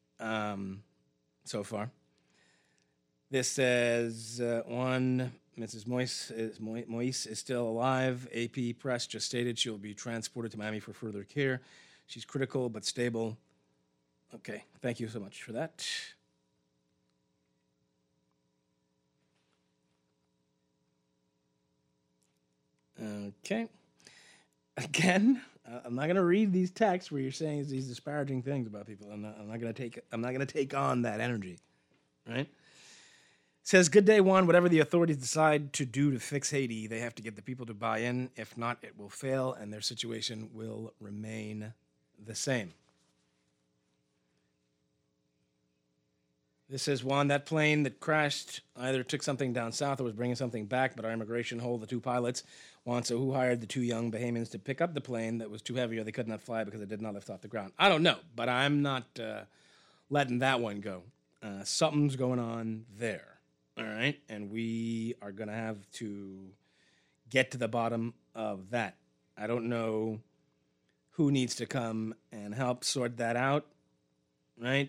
so far. This says one, Mrs. Moise is still alive. AP Press just stated she will be transported to Miami for further care. She's critical but stable. Okay, thank you so much for that. Okay. Again, I'm not gonna read these texts where you're saying these disparaging things about people. I'm not gonna take on that energy, right? Says, good day, Juan. Whatever the authorities decide to do to fix Haiti, they have to get the people to buy in. If not, it will fail, and their situation will remain the same. This says, Juan, that plane that crashed either took something down south or was bringing something back, but our immigration hold the two pilots. Juan, so who hired the two young Bahamians to pick up the plane that was too heavy or they could not fly because it did not lift off the ground? I don't know, but I'm not letting that one go. Something's going on there, all right? And we are going to have to get to the bottom of that. I don't know who needs to come and help sort that out, right?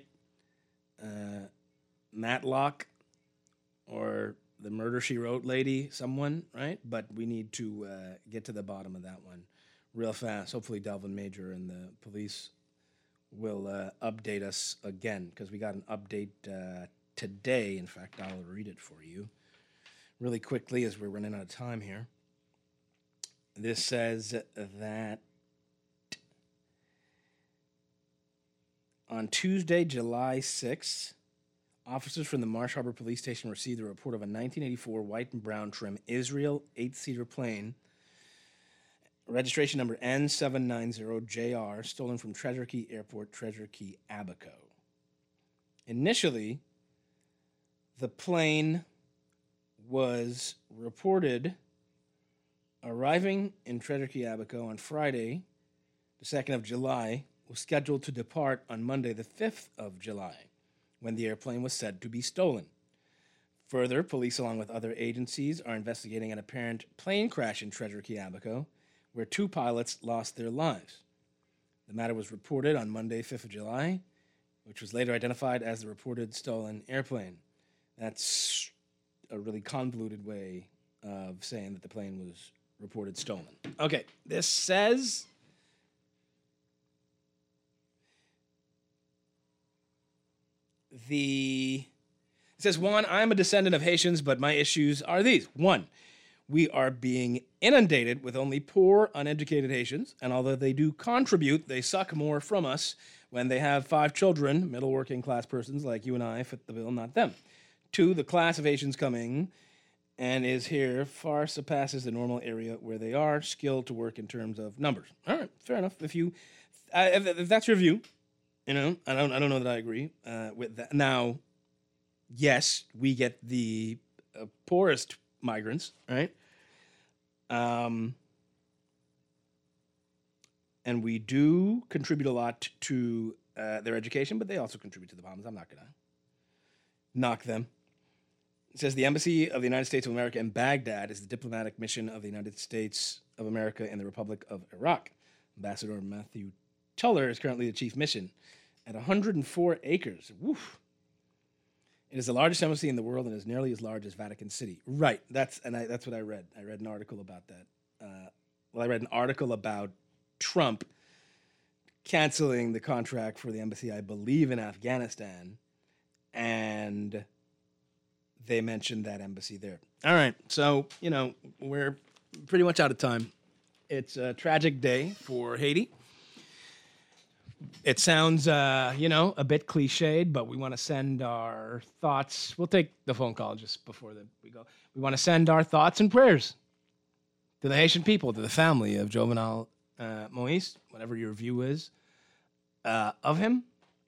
Matlock or the Murder, She Wrote lady, someone, right? But we need to get to the bottom of that one real fast. Hopefully Delvin Major and the police will update us again, because we got an update today. In fact, I'll read it for you really quickly as we're running out of time here. This says that On Tuesday, July 6th, officers from the Marsh Harbor Police Station received a report of a 1984 white and brown trim Israel 8-seater plane, registration number N790JR, stolen from Treasure Key Airport, Treasure Key, Abaco. Initially, the plane was reported arriving in Treasure Key, Abaco on Friday, the 2nd of July, was scheduled to depart on Monday, the 5th of July, when the airplane was said to be stolen. Further, police, along with other agencies, are investigating an apparent plane crash in Treasure Key, Abaco, where 2 pilots lost their lives. The matter was reported on Monday, 5th of July, which was later identified as the reported stolen airplane. That's a really convoluted way of saying that the plane was reported stolen. Okay, this says... It says, one, I'm a descendant of Haitians, but my issues are these. One, we are being inundated with only poor, uneducated Haitians, and although they do contribute, they suck more from us when they have 5 children, middle working class persons like you and I fit the bill, not them. 2, the class of Haitians coming and is here far surpasses the normal area where they are, skilled to work in terms of numbers. All right, fair enough. If that's your view, I don't know that I agree with that. Now, yes, we get the poorest migrants, right? And we do contribute a lot to their education, but they also contribute to the bombs. I'm not going to knock them. It says the Embassy of the United States of America in Baghdad is the diplomatic mission of the United States of America in the Republic of Iraq. Ambassador Matthew Tuller is currently the chief mission at 104 acres. Woof. It is the largest embassy in the world and is nearly as large as Vatican City. Right. That's what I read. I read an article about that. I read an article about Trump canceling the contract for the embassy, I believe, in Afghanistan, and they mentioned that embassy there. All right. So, we're pretty much out of time. It's a tragic day for Haiti. It sounds, a bit cliched, but we want to send our thoughts. We'll take the phone call just before we go. We want to send our thoughts and prayers to the Haitian people, to the family of Jovenel Moïse, whatever your view is of him.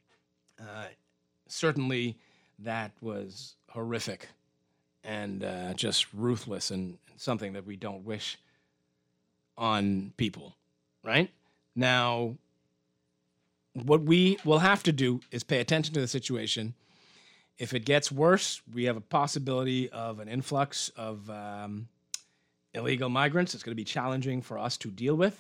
Certainly, that was horrific and just ruthless and something that we don't wish on people, right? Now, what we will have to do is pay attention to the situation. If it gets worse, we have a possibility of an influx of illegal migrants. It's going to be challenging for us to deal with.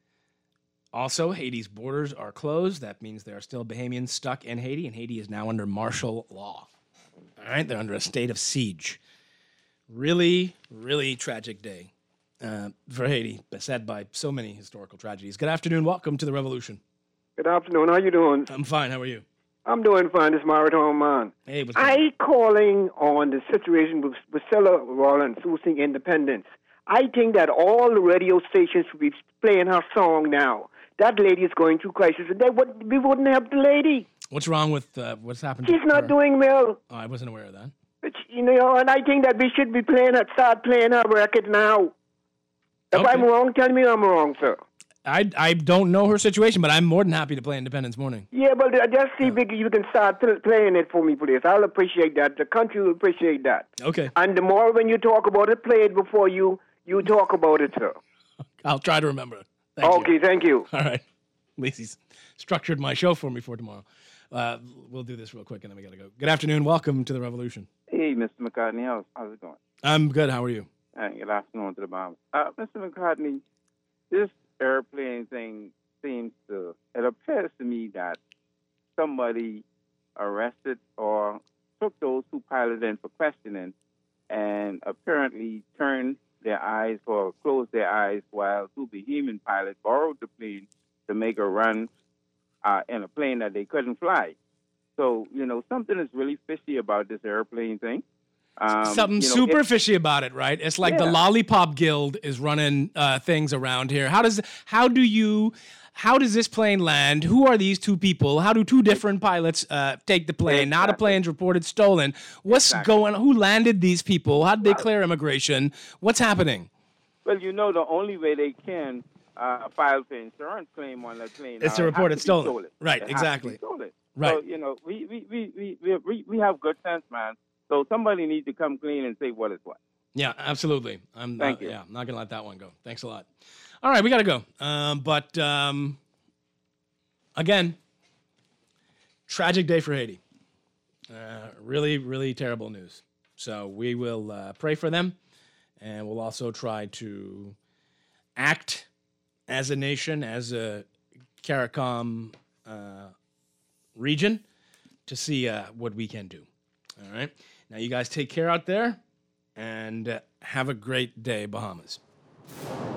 Also, Haiti's borders are closed. That means there are still Bahamians stuck in Haiti, and Haiti is now under martial law. All right? They're under a state of siege. Really, really tragic day for Haiti, beset by so many historical tragedies. Good afternoon. Welcome to the Revolution. Good afternoon. How you doing? I'm fine. How are you? I'm doing fine. This is Mariton Man. Hey, what's going on? I calling on the situation with Priscilla Rollins losing independence. I think that all the radio stations should be playing her song now. That lady is going through crisis, and we wouldn't help the lady. What's wrong with what's happened? She's not doing well. Oh, I wasn't aware of that. But, and I think that we should be start playing her record now. If I'm wrong, tell me I'm wrong, sir. I don't know her situation, but I'm more than happy to play Independence Morning. Yeah, but just see if you can start playing it for me, please. I'll appreciate that. The country will appreciate that. Okay. And the more when you talk about it, play it before you talk about it, sir. I'll try to remember. Thank you. All right. Lacey's structured my show for me for tomorrow. We'll do this real quick, and then we got to go. Good afternoon. Welcome to the Revolution. Hey, Mr. McCartney. How's it going? I'm good. How are you? Good afternoon to the bomb. Mr. McCartney, this airplane thing it appears to me that somebody arrested or took those 2 pilots in for questioning and apparently closed their eyes while 2 Bahamian pilots borrowed the plane to make a run in a plane that they couldn't fly. So, something is really fishy about this airplane thing. Something super fishy about it, right? It's like the Lollipop Guild is running things around here. How does this plane land? Who are these two people? How do two different pilots take the plane? Now the plane's reported stolen. What's going on? Who landed these people? How did they clear immigration? What's happening? Well, the only way they can file for insurance claim on that plane is to report it stolen. Right, exactly. Right. So, we have good sense, man. So somebody needs to come clean and say what is what. Yeah, absolutely. Thank you. Yeah, I'm not going to let that one go. Thanks a lot. All right, we got to go. But again, tragic day for Haiti. Really, really terrible news. So we will pray for them, and we'll also try to act as a nation, as a CARICOM region, to see what we can do. All right? Now, you guys take care out there, and have a great day, Bahamas.